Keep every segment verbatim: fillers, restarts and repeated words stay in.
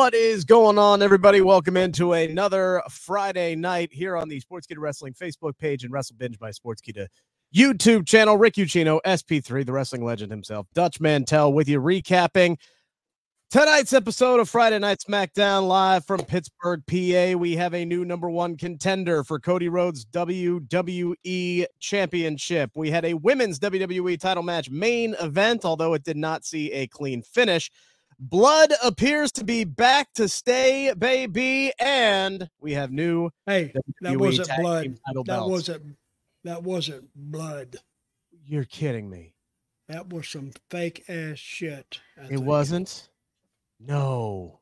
What is going on, everybody? Welcome into another Friday night here on the Sportskeeda Wrestling Facebook page and Wrestle Binge by Sportskeeda YouTube channel. Rick Ucchino, S P three, the wrestling legend himself, Dutch Mantel, with you recapping tonight's episode of Friday Night SmackDown live from Pittsburgh, P A. We have a new number one contender for Cody Rhodes' W W E Championship. We had a women's W W E title match main event, although it did not see a clean finish. Blood appears to be back to stay, baby, and we have new Hey, W W E that wasn't tag blood. team title That belts. wasn't that wasn't blood. You're kidding me. That was some fake ass shit. I It think. wasn't? No.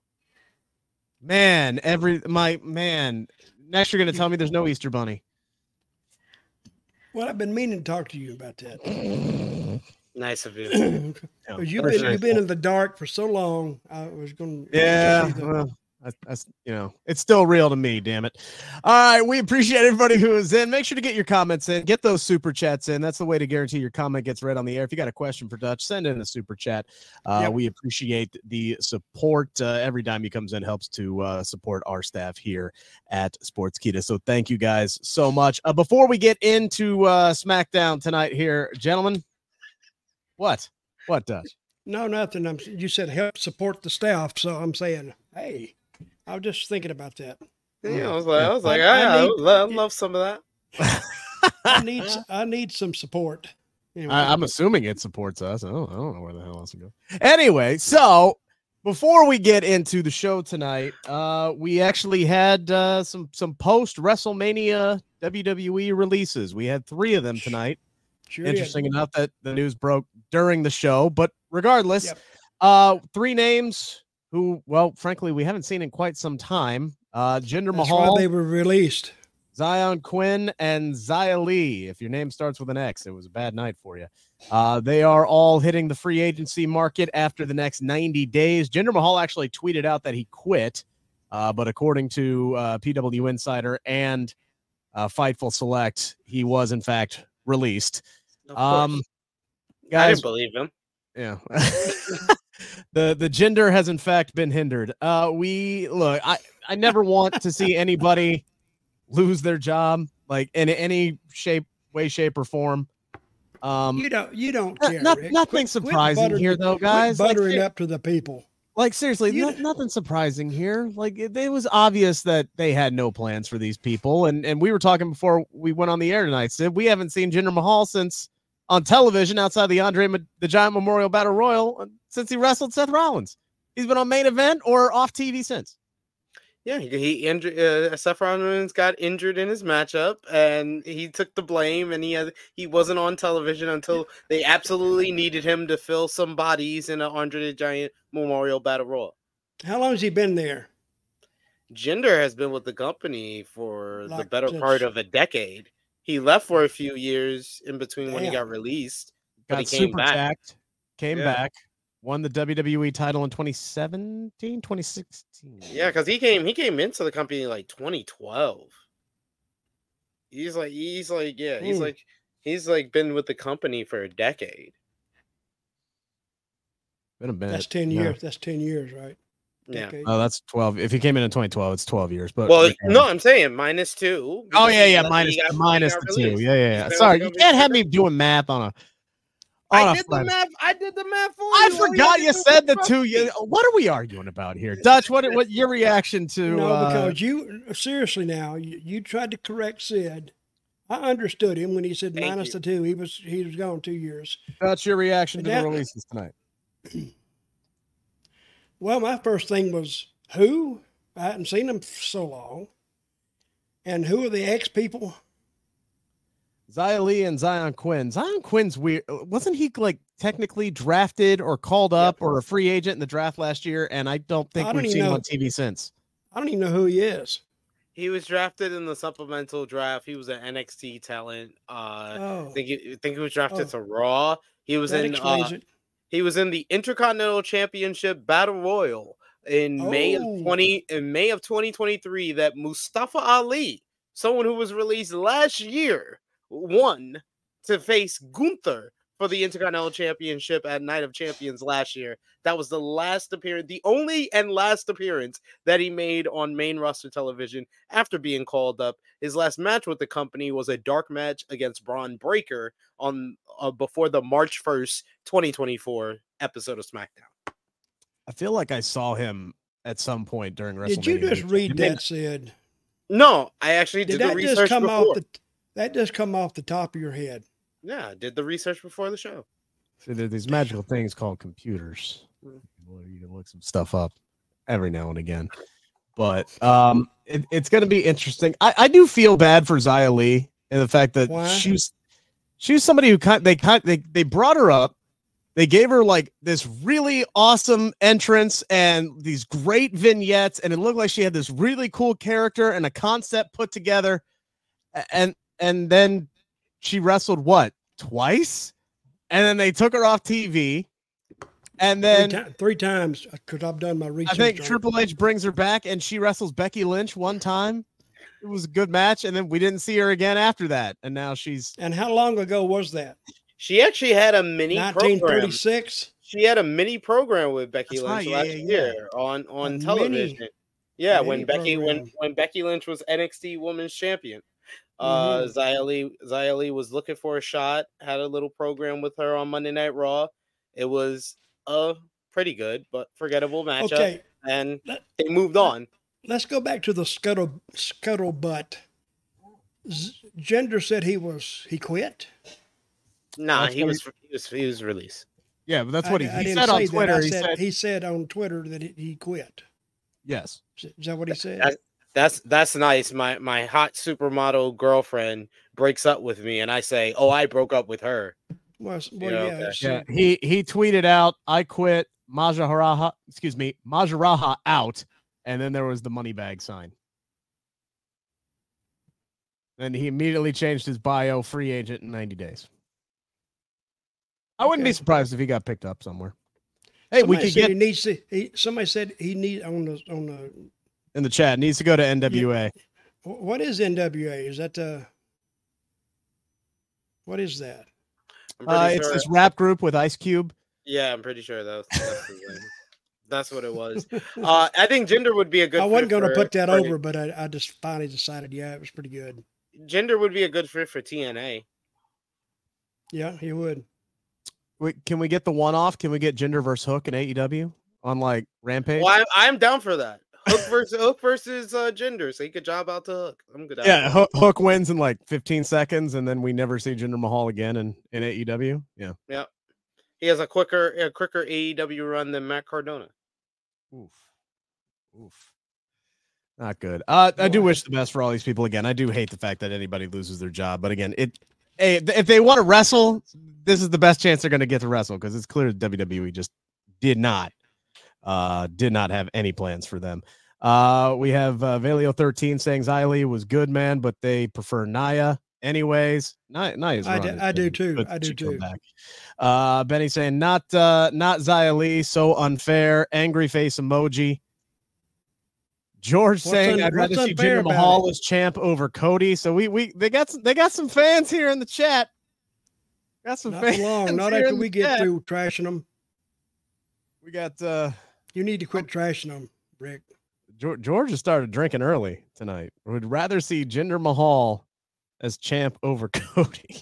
Man, every my man. Next you're gonna tell me there's no Easter Bunny. Well, I've been meaning to talk to you about that. Nice of you. Yeah, Because you've that's been nice. you've been in the dark for so long. I was going. Yeah, well, that's, that's you know, it's still real to me. Damn it! All right, we appreciate everybody who is in. Make sure to get your comments in, get those super chats in. That's the way to guarantee your comment gets read on the air. If you got a question for Dutch, send in a super chat. Uh, Yep. We appreciate the support. Uh, every dime he comes in helps to uh, support our staff here at Sportskeeda. So thank you guys so much. Uh, before we get into uh, SmackDown tonight, here, gentlemen, what, what, Dutch? No, nothing. I'm. You said help support the staff, so I'm saying, hey, I was just thinking about that. Yeah, I was like, I was like, I- I, I I, need- love, love some of that. I need I need some support. Anyway, I, I'm assuming it supports us. I don't, I don't know where the hell else to go. Anyway, so before we get into the show tonight, uh, we actually had uh, some some post WrestleMania W W E releases. We had three of them tonight. sure did. Interesting enough that the news broke during the show, but regardless, Yep. uh, three names who, well, frankly, we haven't seen in quite some time. Uh, Jinder That's Mahal, why they were released. Zion Quinn, and Xia Li. If your name starts with an X, it was a bad night for you. Uh, they are all hitting the free agency market after the next ninety days. Jinder Mahal actually tweeted out that he quit, uh, but according to uh, P W Insider and uh, Fightful Select, he was in fact released. Of Um, course. I guys, didn't believe him. yeah. the the gender has in fact been hindered. Uh, we look. I I never want to see anybody lose their job, like in any shape, way, shape, or form. Um, You don't you don't n- care. not- Rick. nothing Quit- quit surprising buttering- here, though, quit guys. Like, buttering ser- up to the people. like seriously, You- no- nothing surprising here. Like it, it was obvious that they had no plans for these people, and and we were talking before we went on the air tonight. Sid, we haven't seen Jinder Mahal since on television outside the Andre Ma- the Giant Memorial Battle Royal uh, since he wrestled Seth Rollins. He's been on main event or off T V since. Yeah, he, he injured. Uh, Seth Rollins got injured in his matchup, and he took the blame. And he had he wasn't on television until they absolutely needed him to fill some bodies in an Andre the Giant Memorial Battle Royal. How long has he been there? Jinder has been with the company for the Like better this. part of a decade. He left for a few years in between when he Damn. got released, but Got he came super back. jacked, came Yeah. back, won the W W E title in twenty seventeen, twenty sixteen. Yeah, because he came he came into the company like twenty twelve. He's like he's like yeah he's Hmm. like he's like been with the company for a decade. Been a minute. That's ten Yeah. years. That's ten years, right? Yeah. Decade. Oh, that's twelve. If he came in in twenty twelve, it's twelve years. But Well, yeah. no, I'm saying minus two. Oh because yeah, he yeah, got- minus he got- he minus got the two. released. Yeah, yeah, He's yeah. been with Sorry, the you company can't for have a me decade. doing math on a. I on a did the Friday. math. I did the math for I you. All you forgot had to you do said the was two. trust You, me. what are we arguing about here, Dutch? What what your reaction to? no, uh, because you seriously now you, you tried to correct Sid. I understood him when he said Thank minus you. the two. He was he was gone two years. Dutch, your reaction to Now- the releases tonight? Well, my first thing was who? I hadn't seen them for so long. And who are the ex people? Xia Li and Zion Quinn. Zion Quinn's weird. Wasn't he like technically drafted or called up or a free agent in the draft last year? And I don't think I don't we've even seen him know. on T V since. I don't even know who he is. He was drafted in the supplemental draft. He was an N X T talent. Uh, Oh, I think he, I think he was drafted Oh. to Raw. He was that in explains uh, it. he was in the Intercontinental Championship Battle Royal in May of Oh. twenty in May of twenty twenty-three that Mustafa Ali, someone who was released last year, won to face Gunther for the Intercontinental Championship at Night of Champions last year. That was the last appearance, the only and last appearance that he made on main roster television after being called up. His last match with the company was a dark match against Braun Breaker on uh, before the March first, twenty twenty-four episode of SmackDown. I feel like I saw him at some point during WrestleMania. Did you just read Did that, Sid? No, I actually did, Did the that research just come before. off the? That just come off the top of your head. Yeah, I did the research before the show. See, there are these magical things called computers. You can look some stuff up every now and again. But um, it, it's going to be interesting. I, I do feel bad for Xia Li and the fact that Why? she's she's somebody who kind they kind they they brought her up. They gave her like this really awesome entrance and these great vignettes, and it looked like she had this really cool character and a concept put together. And and then she wrestled what twice, and then they took her off T V. And then three, ti- three times because I've done my I research. think on Triple H brings her back, and she wrestles Becky Lynch one time. It was a good match, and then we didn't see her again after that. And now she's. it. And how long ago was that? She actually had a mini nineteen program. thirty-six. She had a mini program with Becky That's Lynch right, yeah, last yeah, year on on A television. mini- yeah, mini when Becky when program. when Becky Lynch was N X T Women's Champion. Uh, Mhm. Xia Li, Xia Li was looking for a shot. Had a little program with her on Monday Night Raw. It was a pretty good but forgettable matchup, Okay, and Let- they moved on. let's go back to the scuttle scuttlebutt. Z- Gender said he was he quit. Nah, That's he what was he was he was released. Yeah, but that's what he, I, I he didn't said on say that. Twitter. I He said, said, he said on Twitter that he, he quit. yes. Is is that what he said? That's that's that's nice. My my hot supermodel girlfriend breaks up with me, and I say, "Oh, I broke up with her." well, well, Yeah, yeah. okay. so- Yeah, he he tweeted out, "I quit Majaraha, excuse me, Majaraha out," and then there was the money bag sign. And he immediately changed his bio, free agent in ninety days. I wouldn't be Okay. surprised if he got picked up somewhere. Hey, we Somebody could said get he needs to. He, somebody said he need on the on the. in the chat. Needs to go to N W A. wh- What is N W A? Is that uh What is that? I'm pretty Uh, it's sure- this rap group with Ice Cube. Yeah, I'm pretty sure that's that's, the thing. That's what it was. Uh, I think Gender would be a good. I wasn't fit going to for- put that for- over, but I, I just finally decided. Yeah, it was pretty good. Gender would be a good fit for T N A. Yeah, he would. Wait, can we get the one off? Can we get Jinder versus Hook in A E W on like Rampage? Well, I, I'm down for that. Hook versus Hook versus uh, Gender, so he could job out to Hook. I'm good. Yeah, Hook, Hook wins in like fifteen seconds, and then we never see Jinder Mahal again in, in A E W. Yeah. Yeah, he has a quicker a quicker A E W run than Matt Cardona. Oof. Oof. Not good. Uh, I do Boy. wish the best for all these people. Again, I do hate the fact that anybody loses their job. But again, it hey, if they want to wrestle, this is the best chance they're going to get to wrestle because it's clear W W E just did not uh did not have any plans for them. Uh, we have uh, Valio thirteen saying Xia Li was good, man, but they prefer Naya. Anyways, Naya, Naya's I run do- has I do been too. good I since do she come too. back. Uh, Benny saying not uh not Xia Li, so unfair. Angry face emoji. George What's saying un- I'd rather what's see unfair Jinder about Mahal it? as champ over Cody. So we we they got some they got some fans here in the chat. Got some Not fans for long. Not here after in the we get chat. through trashing them. We got uh You need to quit trashing them, Rick. George, George has started drinking early tonight. Would rather see Jinder Mahal as champ over Cody.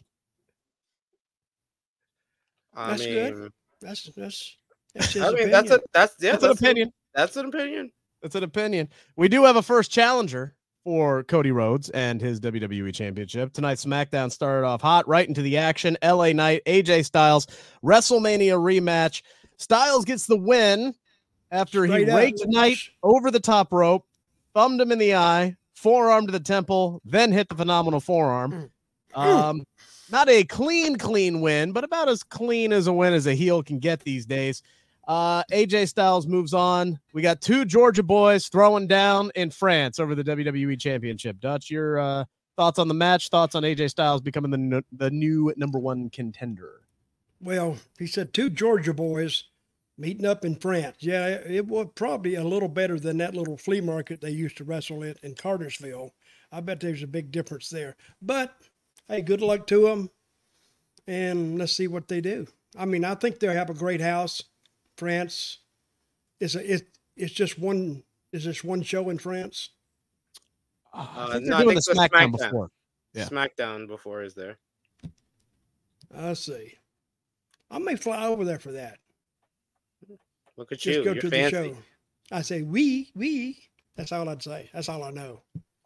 I That's mean, good. That's that's that's his I mean, opinion. that's a that's yeah, That's that's, an opinion. that's an opinion. That's an opinion. We do have a first challenger for Cody Rhodes and his W W E Championship. Tonight's SmackDown started off hot, right into the action. L A Knight, A J Styles, WrestleMania rematch. Styles gets the win after Straight he up. raked Knight over the top rope, thumbed him in the eye, forearm to the temple, then hit the phenomenal forearm. Um, not a clean, clean win, but about as clean as a win as a heel can get these days. Uh, A J Styles moves on. We got two Georgia boys throwing down in France over the W W E Championship. Dutch, your uh, thoughts on the match? Thoughts on A J Styles becoming the n- the new number one contender? Well, he said two Georgia boys meeting up in France. Yeah, it, it was probably a little better than that little flea market they used to wrestle at in Cartersville. I bet there's a big difference there. But hey, good luck to them. and let's see what they do. I mean, I think they'll have a great house. France is a, it, it's just one. Is this one show in France? I Uh, think no, they're I doing think the the SmackDown SmackDown. before. Yeah. SmackDown before is there. I see. I may fly over there for that. Look at Just you. go You're to fancy. the show. I say, we, we. That's all I'd say. That's all I know.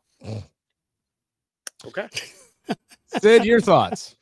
Okay. Sid, your thoughts?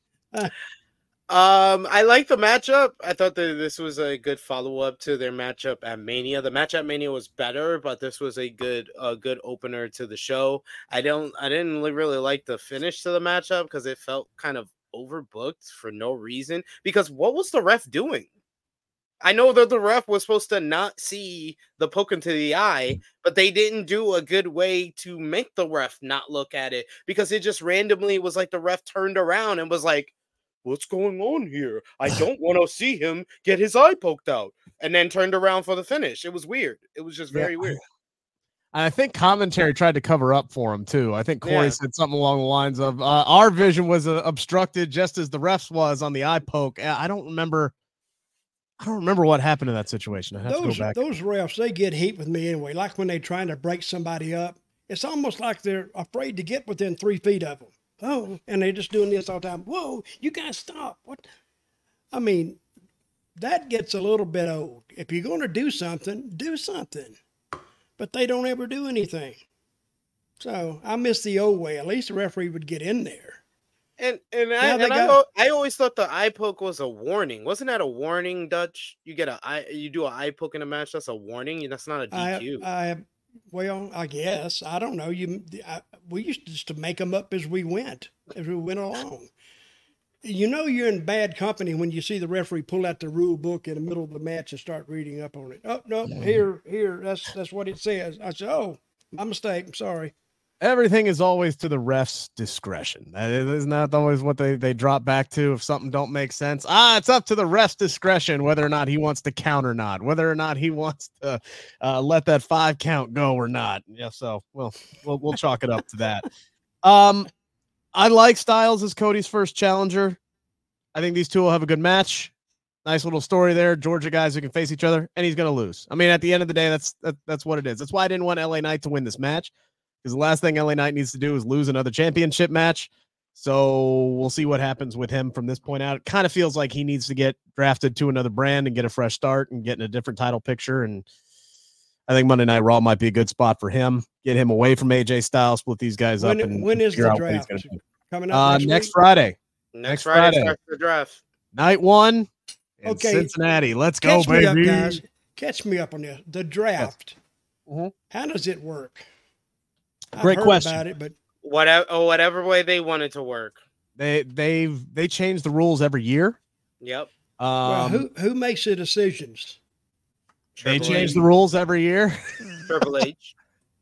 Um, I like the matchup. I thought that this was a good follow up to their matchup at Mania. The match at Mania was better, but this was a good, a good opener to the show. I don't, I didn't li- really like the finish to the matchup because it felt kind of overbooked for no reason. Because what was the ref doing? I know that the ref was supposed to not see the poke into the eye, but they didn't do a good way to make the ref not look at it because it just randomly was like the ref turned around and was like, what's going on here? I don't want to see him get his eye poked out, and then turned around for the finish. It was weird. It was just very Yeah. weird. I think commentary tried to cover up for him too. I think Corey Yeah. said something along the lines of uh, our vision was uh, obstructed just as the refs was on the eye poke. I don't remember. I don't remember what happened in that situation. I have Those to go back. those refs, they get heat with me anyway. Like when they're trying to break somebody up, it's almost like they're afraid to get within three feet of them. Oh, and they're just doing this all the time. Whoa, you guys stop! What? I mean, that gets a little bit old. If you're going to do something, do something. But they don't ever do anything. So I miss the old way. At least the referee would get in there. And and, I, Now they and I, got- al- I always thought the eye poke was a warning. Wasn't that a warning, Dutch? You get a eye, you do an eye poke in a match. That's a warning. That's not a D Q. I, I, well, I guess I don't know. You, I, we used to just to make them up as we went, as we went along. You know, you're in bad company when you see the referee pull out the rule book in the middle of the match and start reading up on it. Oh no, here, here, that's that's what it says. I said, oh, my mistake. I'm sorry. Everything is always to the ref's discretion. That is isn't that always what they, they drop back to if something don't make sense. Ah, it's up to the ref's discretion whether or not he wants to count or not, whether or not he wants to uh, let that five count go or not. Yeah, so we'll we'll we'll chalk it up to that. Um, I like Styles as Cody's first challenger. I think these two will have a good match. Nice little story there. Georgia guys who can face each other, and he's gonna lose. I mean, at the end of the day, that's that, that's what it is. That's why I didn't want L A Knight to win this match. Because the last thing L A Knight needs to do is lose another championship match. So we'll see what happens with him from this point out. It kind of feels like he needs to get drafted to another brand and get a fresh start and get in a different title picture. And I think Monday Night Raw might be a good spot for him. Get him away from A J Styles, split these guys When, up. And when is figure the out what he's draft gonna do. coming up? Uh, next next week? Friday, Next, next Friday Friday. starts the draft. night one in Okay. Cincinnati. Let's go, Catch me up, baby. guys. Catch me up on this. The draft. Mhm. How does it work? I've Great heard question. about it, but Whatever, or whatever way they want it to work. They they've they change the rules every year. Yep. Um, well, who who makes the decisions? they Triple change H. the rules every year. Triple H.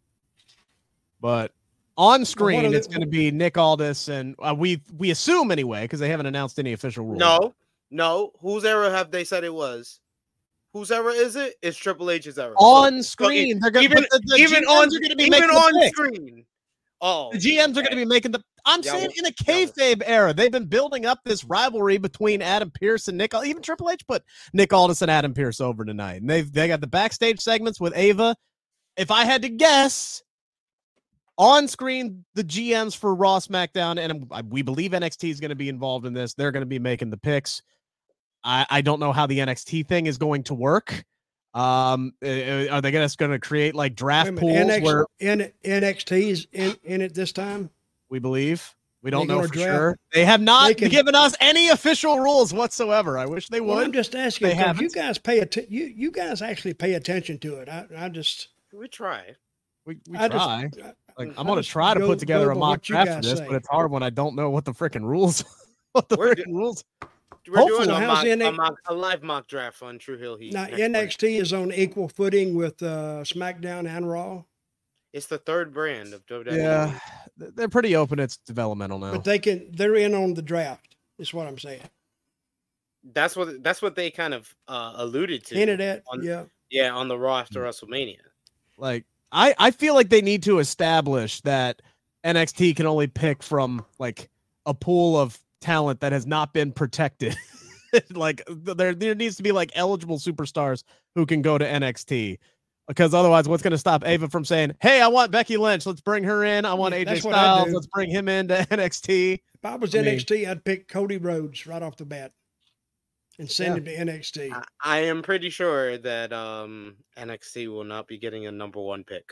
But on are screen, they- it's going to be Nick Aldis, and uh, we we assume anyway because they haven't announced any official rules. No, no. Whose era have they said it was? Whose era is it? It's Triple H's era. on So screen, e- they're going even the, the even G Ms on are going to be even making on the picks. screen. Oh, The G Ms are going to be making the. I'm Yeah, saying well- in a yeah, well- kayfabe era, they've been building up this rivalry between Adam Pearce and Nick. Even Triple H put Nick Aldis and Adam Pearce over tonight, and they've they got the backstage segments with Ava. If I had to guess, on screen, the G Ms for Raw, SmackDown, and um, we believe N X T is going to be involved in this. They're going to be making the picks. I, I don't know how the N X T thing is going to work. Um, uh, are they going to create like draft Wait a pools minute, N X, where N, N X T is in, in it this time? we believe? We don't They know gonna for draft- sure. They have not they can- given us any official rules whatsoever. I wish they Well, I'm would. just asking They because haven't. you guys pay atten- you you guys actually pay attention to it. I, I just we try. We, we I just- try. I- Like I I'm gonna just try to go- put together go a by mock what you draft for guys this, say. but it's hard when I don't know what the freaking rules. what the We're freaking do- rules? We're Hopefully- doing a, How's mock, N X a, mock, a live mock draft on True Hill Heat. Now next N X Wednesday. T is on equal footing with uh, SmackDown and Raw, It's the third brand of W W E. Yeah, th- they're pretty open. It's developmental now. but they can they're in on the draft. Is what I'm saying. That's what that's what they kind of uh, alluded to. Hinted at, on- yeah. Yeah, on the Raw after Mm. WrestleMania. Like I, I feel like they need to establish that N X T can only pick from like a pool of talent that has not been protected. Like there, there needs to be like eligible superstars who can go to N X T. Because otherwise, what's going to stop Ava from saying, hey, I want Becky Lynch. Let's bring her in. I want Yeah, A J that's what I Styles. do. Let's bring him into N X T. If I was I mean- N X T, I'd pick Cody Rhodes right off the bat and send Yeah. him to N X T. I, I am pretty sure that um, N X T will not be getting a number one pick.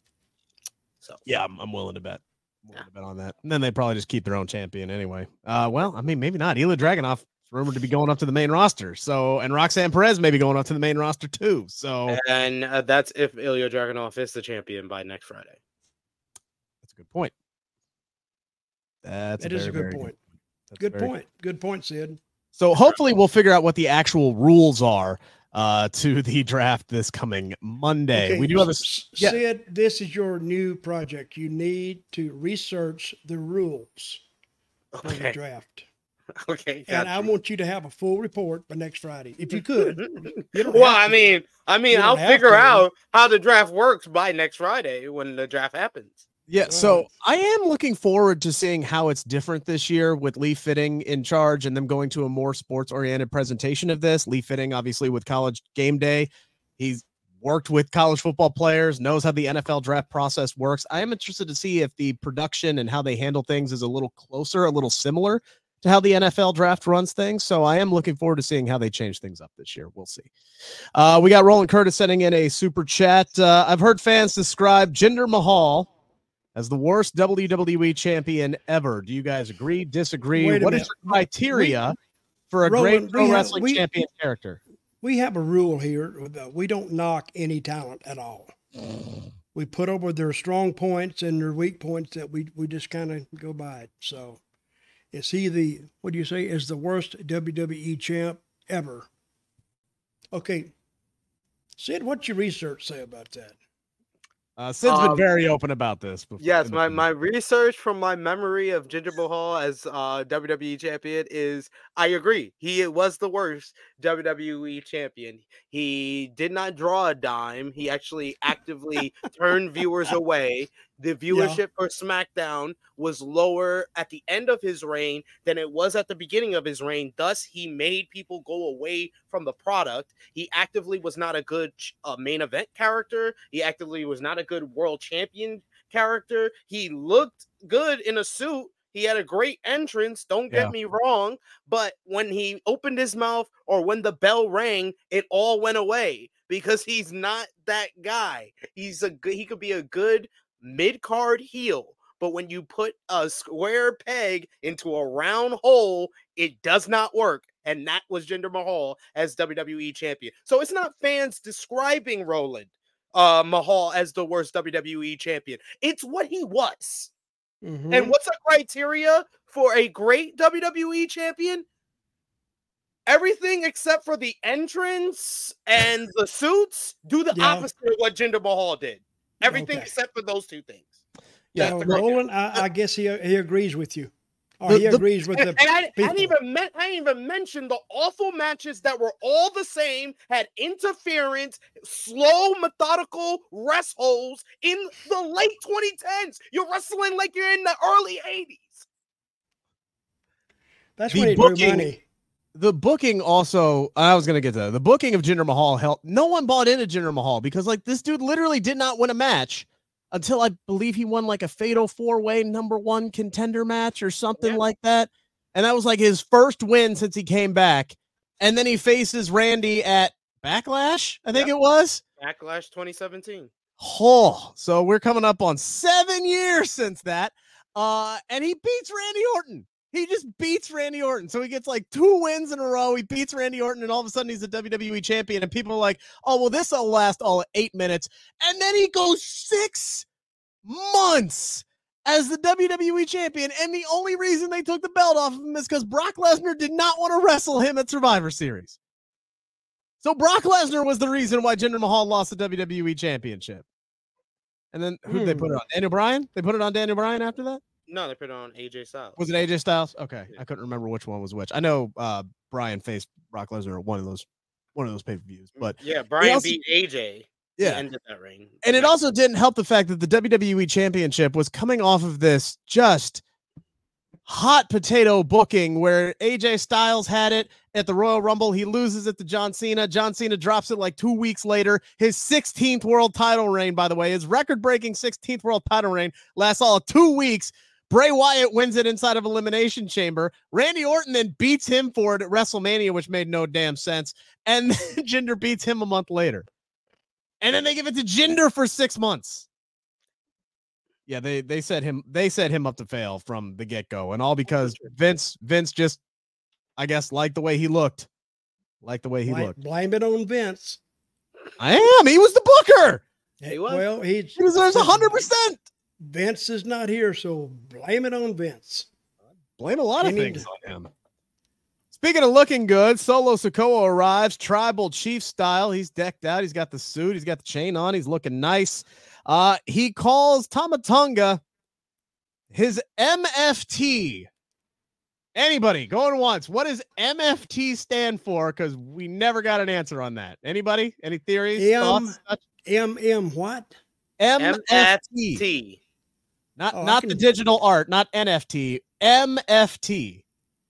So Yeah, I'm, I'm willing to bet. I'm willing Yeah. to bet on that. And then they probably just keep their own champion anyway. Uh, well, I mean, maybe not. Ilya Dragunov is rumored to be going up to the main roster. So, and Roxanne Perez may be going up to the main roster too. So and uh, that's if Ilya Dragunov is the champion by next Friday. that's a good point. That's That a is very, a good very point. That's Good very point. Good point, Sid. So hopefully we'll figure out what the actual rules are uh, to the draft this coming Monday. We do have a S- yeah. Sid, this is your new project. You need to research the rules for the Okay. draft. Okay. And got I you. want you to have a full report by next Friday. If you could. You don't well, have I to. mean, I mean, You don't I'll have figure to. out how the draft works by next Friday when the draft happens. Yeah, so Right. I am looking forward to seeing how it's different this year with Lee Fitting in charge and them going to a more sports-oriented presentation of this. Lee Fitting, obviously, with College Game Day, he's worked with college football players, knows how the N F L draft process works. I am interested to see if the production and how they handle things is a little closer, a little similar to how the N F L draft runs things. So I am looking forward to seeing how they change things up this year. We'll see. Uh, we got Roland Curtis sending in a super chat. Uh, I've heard fans describe Jinder Mahal as the worst W W E champion ever. Do you guys agree, disagree? Wait a What is minute. your criteria for a Roland, great pro we have- wrestling we- champion character? We have a rule here that we don't knock any talent at all. We put over their strong points and their weak points that we, we just kind of go by it. So is he the, what do you say, is the worst W W E champ ever? Okay. Sid, what's your research say about that? Uh, Sid's been Um, very open about this. Before, Yes, in the my, past. my research from my memory of Jinder Mahal as uh, W W E champion is I agree. He was the worst W W E champion. He did not draw a dime. He actually actively turned viewers away. The viewership for SmackDown was lower at the end of his reign than it was at the beginning of his reign. Thus, he made people go away from the product. He actively was not a good uh, main event character. He actively was not a good world champion character. He looked good in a suit. He had a great entrance. Don't get Yeah. me wrong. But when he opened his mouth or when the bell rang, it all went away because he's not that guy. He's a good, he could be a good mid-card heel, but when you put a square peg into a round hole, it does not work. And that was Jinder Mahal as W W E champion. So it's not fans describing Roland uh, Mahal as the worst W W E champion. It's what he was. Mhm. And what's the criteria for a great W W E champion? Everything except for the entrance and the suits do the Yeah. opposite of what Jinder Mahal did. Everything Okay. except for those two things. Yeah, So That's the criteria. Roland, I, I guess he he agrees with you. Or The- he the- agrees with And, the and I, I people. didn't even men- I didn't even mention the awful matches that were all the same, had interference, slow, methodical rest holds in the late twenty tens. You're wrestling like you're in the early eighties. That's the when he booking- drew money. The booking also, I was going to get to that. The booking of Jinder Mahal helped. No one bought into Jinder Mahal because, like, this dude literally did not win a match until I believe he won like a fatal four-way number one contender match or something Yeah. like that. And that was like his first win since he came back. And then he faces Randy at Backlash, I think Yep. it was. Backlash twenty seventeen. Oh, so we're coming up on seven years since that. Uh, and he beats Randy Orton. He just beats Randy Orton. So he gets like two wins in a row. He beats Randy Orton, and all of a sudden he's a W W E champion. And people are like, oh, well, this will last all eight minutes. And then he goes six months as the W W E champion. And the only reason they took the belt off of him is because Brock Lesnar did not want to wrestle him at Survivor Series. So Brock Lesnar was the reason why Jinder Mahal lost the W W E championship. And then who did they Hmm. put it on? Daniel Bryan? They put it on Daniel Bryan after that? No, they put it on A J Styles. Was it A J Styles? Okay. Yeah. I couldn't remember which one was which. I know uh Bryan faced Brock Lesnar at one of those one of those pay-per-views, but yeah, Brian also- beat A J. He yeah. ended that reign. And it also didn't help the fact that the W W E championship was coming off of this just hot potato booking where A J Styles had it at the Royal Rumble. He loses it to John Cena. John Cena drops it like two weeks later. His sixteenth world title reign, by the way, his record-breaking sixteenth world title reign lasts all of two weeks. Bray Wyatt wins it inside of Elimination Chamber. Randy Orton then beats him for it at WrestleMania, which made no damn sense. And then Jinder beats him a month later. And then they give it to Jinder for six months. Yeah, they they set him they set him up to fail from the get-go. And all because Vince Vince just, I guess, liked the way he looked. Liked the way he blame, looked. Blame it on Vince. I am. He was the booker. He was. Well, he's, He deserves one hundred percent. Vince is not here, so blame it on Vince. Blame a lot of They need things to- on him. Speaking of looking good, Solo Sikoa arrives, tribal chief style. He's decked out. He's got the suit. He's got the chain on. He's looking nice. Uh, he calls Tamatonga his M F T. Anybody going once? What does M F T stand for? Because we never got an answer on that. Anybody? Any theories? M- Thoughts? M M what? M M F F T. T. Not, Oh, I not can- the digital art, not N F T. M F T.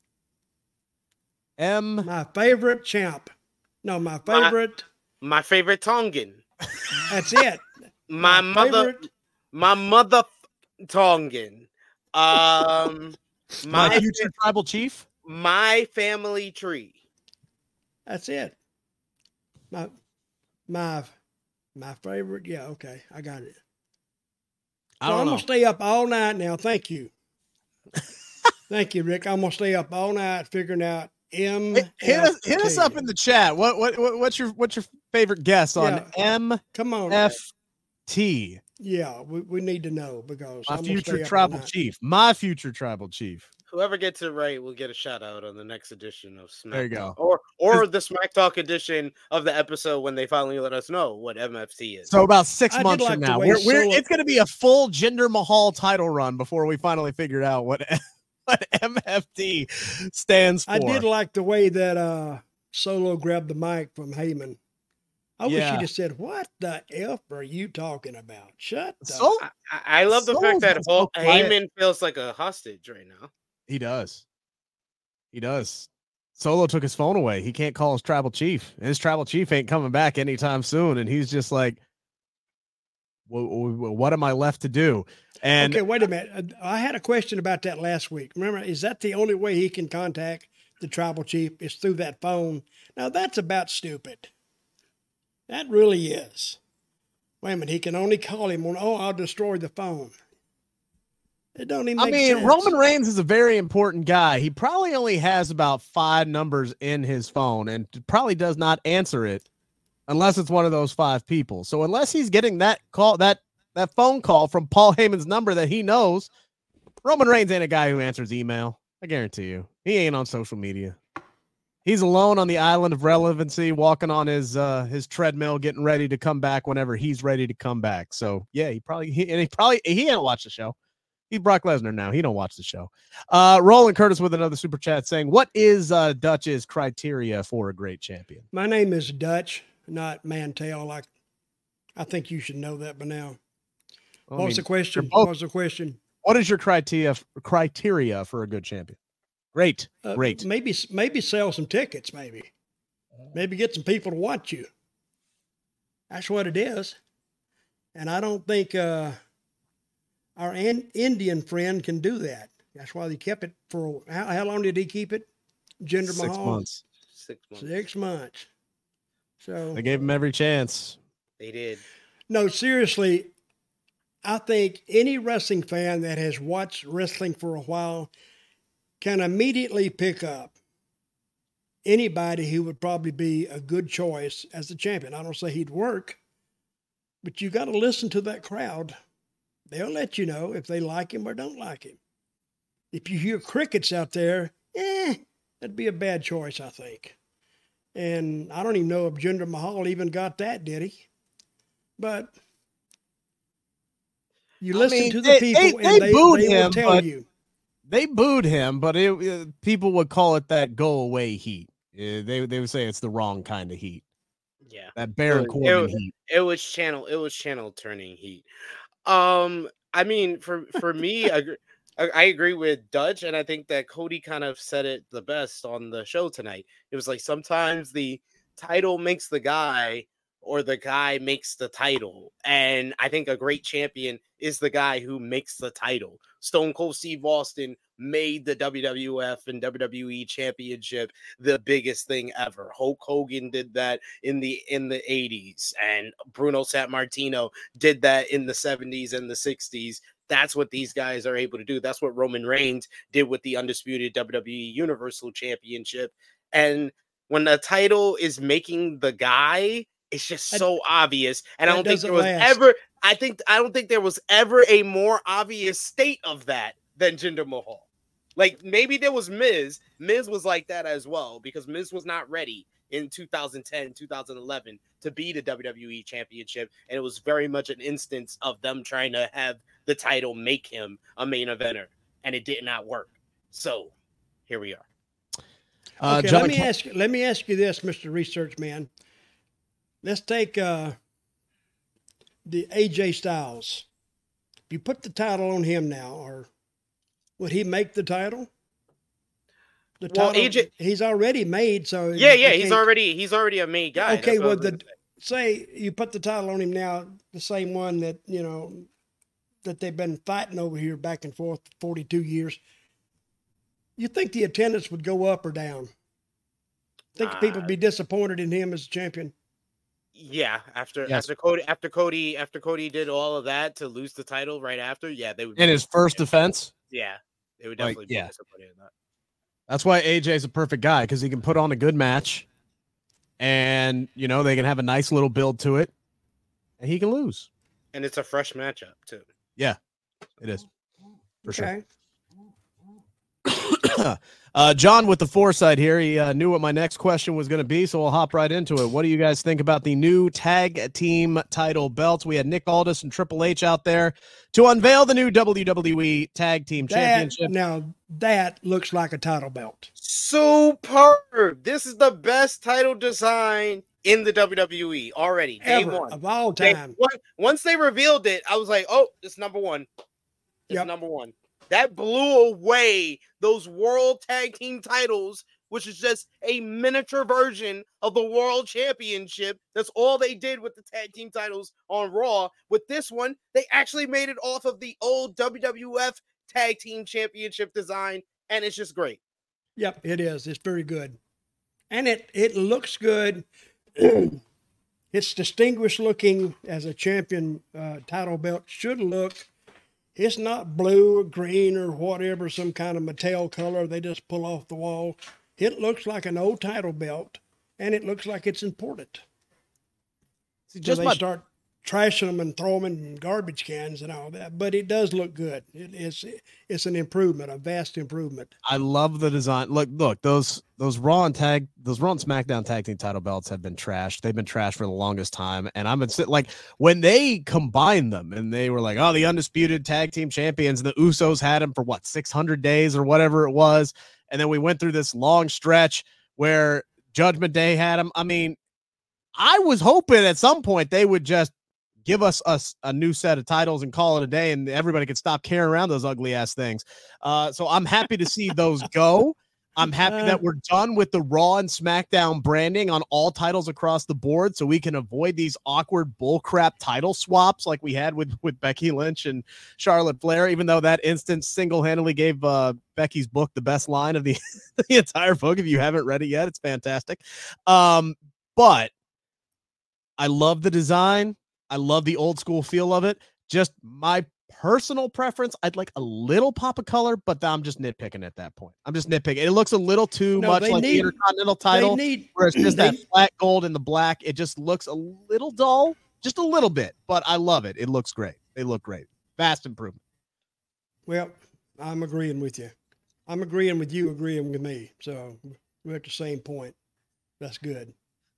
M. My favorite champ. No, my My- favorite. My favorite Tongan. That's it. My, mother. favorite- My mother Tongan. Um, My my future tribal chief. my family tree. That's it. My my my favorite. Yeah, okay, I got it. I So don't I'm know. gonna stay up all night now. Thank you. Thank you, Rick. I'm gonna stay up all night figuring out M. Hit, hit us, hit us up in the chat. What, what, what, what's your, what's your favorite guess on Yeah. M Come on. F T? Yeah, we, we need to know because My I'm gonna stay future up all tribal night. chief. My future tribal chief. Whoever gets it right will get a shout out on the next edition of Smack There you Talk. go. Or or the Smack Talk edition of the episode when they finally let us know what M F T is. So about six I did months like from the now, way we're, we're Solo- it's going to be a full Jinder Mahal title run before we finally figure out what what M F T stands for. I did like the way that uh Solo grabbed the mic from Heyman. I wish Yeah. he'd have said, "What the f are you talking about?" Shut the So I, I I love the Soul's fact that been so Hol- quiet. Heyman feels like a hostage right now. he does. He does. Solo took his phone away. He can't call his tribal chief. His tribal chief ain't coming back anytime soon, and he's just like, "Wh- wh- "What am I left to do?" And okay, wait a minute. I I had a question about that last week. Remember, is that the only way he can contact the tribal chief is through that phone? Now that's about stupid. That really is. Wait a minute. He can only call him on. Oh, I'll destroy the phone. It don't even. I Make mean, sense. Roman Reigns is a very important guy. He probably only has about five numbers in his phone and probably does not answer it unless it's one of those five people. So unless he's getting that call, that that phone call from Paul Heyman's number that he knows, Roman Reigns ain't a guy who answers email. I guarantee you. He ain't on social media. He's alone on the island of relevancy, walking on his uh, his treadmill, getting ready to come back whenever he's ready to come back. So yeah, he probably he, and he probably he ain't watch the show. He's Brock Lesnar now. He don't watch the show. Uh, Roland Curtis with another super chat saying, "What is uh, Dutch's criteria for a great champion?" My name is Dutch, not Mantel. Like, I think you should know that by now. I What was mean, the question? you're both- What was the question? what is your criteria criteria for a good champion? Great, Uh, great. Maybe maybe sell some tickets. Maybe maybe get some people to watch you. That's what it is. And I don't think uh, our an- Indian friend can do that. That's why they kept it for how, how long did he keep it? Jinder Six Mahal? months. Six months. Six months. So They gave him every chance. They did. no, seriously, I think any wrestling fan that has watched wrestling for a while can immediately pick up anybody who would probably be a good choice as the champion. I don't say he'd work, but you got to listen to that crowd. They'll let you know if they like him or don't like him. If you hear crickets out there, eh, that'd be a bad choice, I think. And I don't even know if Jinder Mahal even got that, did he? But you I listen mean, to the they- people they- and they they, booed they will him, tell but- you. They booed him, but it, uh, people would call it that go away heat. Uh, they they would say it's the wrong kind of heat. Yeah. That Baron It was- Corbin it was- heat. It was channel. It was channel turning heat. Um, I mean, for for me, a, gr- I, I agree with Dutch, and I think that Cody kind of said it the best on the show tonight. It was like sometimes the title makes the guy, or the guy makes the title. And I think a great champion is the guy who makes the title. Stone Cold Steve Austin made the W W F and W W E championship the biggest thing ever. Hulk Hogan did that in the in the eighties, and Bruno Sammartino did that in the seventies and the sixties. That's what these guys are able to do. That's what Roman Reigns did with the undisputed W W E Universal Championship. And when the title is making the guy, it's just so that, obvious. And I don't think there was last. ever, I think, I don't think there was ever a more obvious state of that than Jinder Mahal. Like maybe there was Miz. Miz was like that as well, because Miz was not ready in two thousand ten, two thousand eleven to be the W W E championship. And it was very much an instance of them trying to have the title make him a main eventer. And it did not work. So here we are. Uh, okay, John, let me ask you, let me ask you this, Mister Research Man. Let's take uh, the A J Styles. If you put the title on him now, or would he make the title? The well, title, A J, he's already made, so yeah, yeah, he's already he's already a made guy. Okay, well, the say you put the title on him now, the same one that you know that they've been fighting over here back and forth for forty-two years. You think the attendance would go up or down? Think uh, people would be disappointed in him as champion? Yeah, after yes. after Cody after Cody after Cody did all of that to lose the title right after, yeah, they would. In his first defense, yeah, they would definitely like, be yeah. disappointed in that. That's why A J's a perfect guy, because he can put on a good match, and you know they can have a nice little build to it, and he can lose. And it's a fresh matchup too. Yeah, it is for okay. sure. uh, John with the foresight here. He uh, knew what my next question was going to be, so we'll hop right into it. What do you guys think about the new tag team title belts? We had Nick Aldis and Triple H out there to unveil the new W W E Tag Team that, Championship. Now, that looks like a title belt. Superb. This is the best title design in the W W E already. Day Ever, one. Of all time. They, once they revealed it, I was like, oh, it's number one. It's yep. number one. That blew away those World Tag Team titles, which is just a miniature version of the World Championship. That's all they did with the tag team titles on Raw. With this one, they actually made it off of the old W W F Tag Team Championship design, and it's just great. Yep, it is. It's very good. And it, it looks good. It's distinguished looking as a champion uh, title belt should look. It's not blue or green or whatever, some kind of Mattel color they just pull off the wall. It looks like an old title belt, and it looks like it's important. See, just so they my... start trashing them and throwing them in garbage cans and all that, but it does look good. It is it's an improvement, a vast improvement. I love the design. Look, look, those those Raw and tag, those Raw and SmackDown tag team title belts have been trashed. They've been trashed for the longest time, and I've been sitting like when they combined them and they were like, oh, the undisputed tag team champions. And the Usos had them for what six hundred days or whatever it was, and then we went through this long stretch where Judgment Day had them. I mean, I was hoping at some point they would just give us a, a new set of titles and call it a day, and everybody could stop carrying around those ugly ass things. Uh, so I'm happy to see those go. I'm happy that we're done with the Raw and SmackDown branding on all titles across the board, so we can avoid these awkward bullcrap title swaps like we had with, with Becky Lynch and Charlotte Flair, even though that instance single-handedly gave uh, Becky's book the best line of the, the entire book. If you haven't read it yet, it's fantastic. Um, but I love the design. I love the old school feel of it. Just my personal preference, I'd like a little pop of color, but I'm just nitpicking at that point. I'm just nitpicking. It looks a little too no, much like need, the Intercontinental title, need, where it's just they, that flat gold and the black. It just looks a little dull, just a little bit, but I love it. It looks great. They look great. Vast improvement. Well, I'm agreeing with you. I'm agreeing with you, agreeing with me. So we're at the same point. That's good.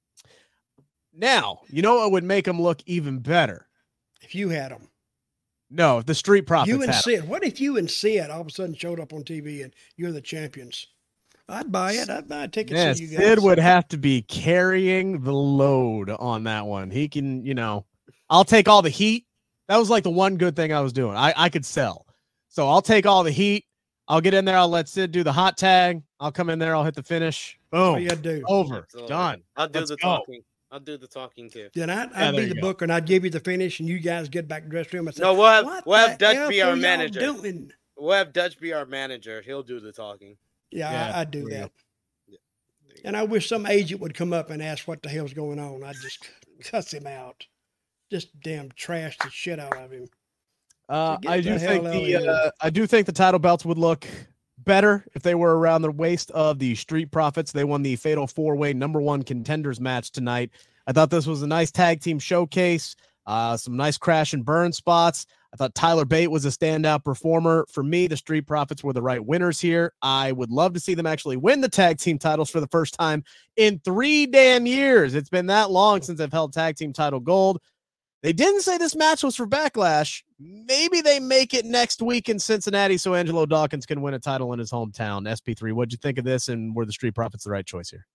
Now, you know what would make them look even better? If you had them. No, if the Street Profits You and had Sid. them. What if you and Sid all of a sudden showed up on T V and you're the champions? I'd buy it. I'd buy a ticket Yeah, to you guys. Sid would have to be carrying the load on that one. He can, you know, I'll take all the heat. That was like the one good thing I was doing. I, I could sell. So I'll take all the heat. I'll get in there. I'll let Sid do the hot tag. I'll come in there. I'll hit the finish. Boom. What you do? Over. Absolutely. Done. I'll do Let's the go. talking. I'll do the talking too. Then I'd, Yeah, I'd be there the you go. booker, and I'd give you the finish, and you guys get back to the dressing room and say, No, we'll have what we'll have the Dutch be F our are y'all manager. doing? We'll have Dutch be our manager. He'll do the talking. Yeah, Yeah, I, I'd do there you that. Yeah. There you And I wish some agent would come up and ask what the hell's going on. I'd just cuss him out. Just damn trash the shit out of him. Uh, So get I the do hell think out the of here. uh, I do think the title belts would look better if they were around the waist of the Street Profits. They won the Fatal Four Way Number One Contenders match tonight. I thought this was a nice tag team showcase. Uh, some nice crash and burn spots. I thought Tyler Bate was a standout performer. For me, the Street Profits were the right winners here. I would love to see them actually win the tag team titles for the first time in three damn years. It's been that long since I've held tag team title gold. They didn't say this match was for Backlash. Maybe they make it next week in Cincinnati so Angelo Dawkins can win a title in his hometown. S P three, what'd you think of this, and were the Street Profits the right choice here?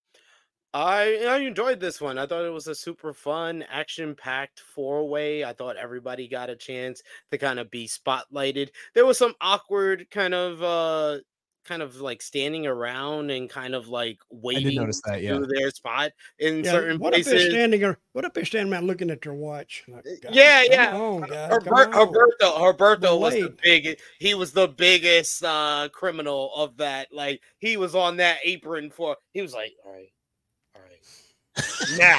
I I enjoyed this one. I thought it was a super fun, action-packed four-way. I thought everybody got a chance to kind of be spotlighted. There was some awkward kind of uh kind of like standing around and kind of like waiting notice that, to yeah. do their spot in Yeah, certain what if they're places. standing or what if they're standing around looking at their watch? Like, God, Yeah, come yeah. on, guys, come Herbert, on. Herberto, Herberto We're was the late. big. He was the biggest uh, criminal of that. Like he was on that apron for. He was like, all right, all right, now.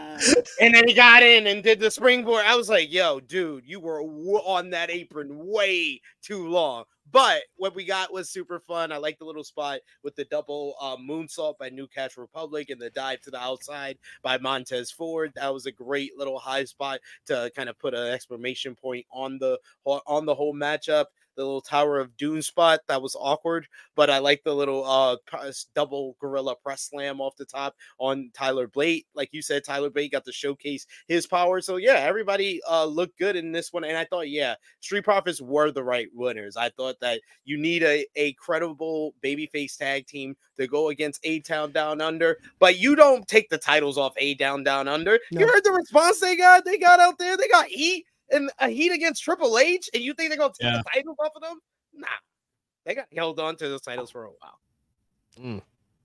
And then he got in and did the springboard. I was like, yo, dude, you were w- on that apron way too long. But what we got was super fun. I like the little spot with the double uh, moonsault by New Catch Republic and the dive to the outside by Montez Ford. That was a great little high spot to kind of put an exclamation point on the on the whole matchup. The little Tower of Doom spot that was awkward, but I like the little uh press, double gorilla press slam off the top on Tyler Bate. Like you said, Tyler Bate got to showcase his power. So yeah, everybody uh looked good in this one, and I thought yeah, Street Profits were the right winners. I thought that you need a a credible babyface tag team to go against A Town Down Under, but you don't take the titles off A Town Down Under. No. You heard the response they got? They got out there. They got heat. And a heat against Triple H, and you think they're gonna take Yeah. the titles off of them? Nah, they got held on to those titles for a while. Mm.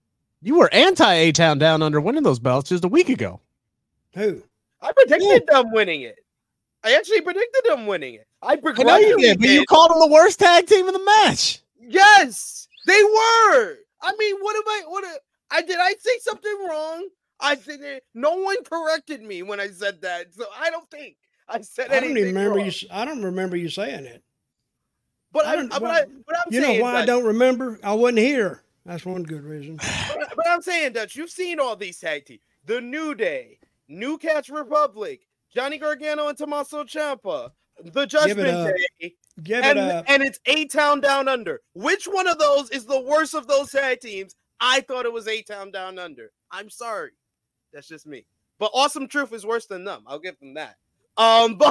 You were anti A Town Down Under winning those belts just a week ago. Who? I predicted them winning it. I actually predicted them winning it. I I know you begrudgingly did, but you did. called them the worst tag team in the match. Yes, they were. I mean, what am I? What? a- I did I say something wrong? I think that no one corrected me when I said that, so I don't think I said I don't anything even remember wrong. you. s- I don't remember you saying it. But I I, don't- but, well, I, but I'm You know saying why I that- don't remember? I wasn't here. That's one good reason. But, but I'm saying, Dutch, you've seen all these tag teams. The New Day, New Catch Republic, Johnny Gargano and Tommaso Ciampa, The Judgment up. Day, Give and, it up. and it's A-Town Down Under. Which one of those is the worst of those tag teams? I thought it was A-Town Down Under. I'm sorry. That's just me. But Awesome Truth is worse than them. I'll give them that. Um, but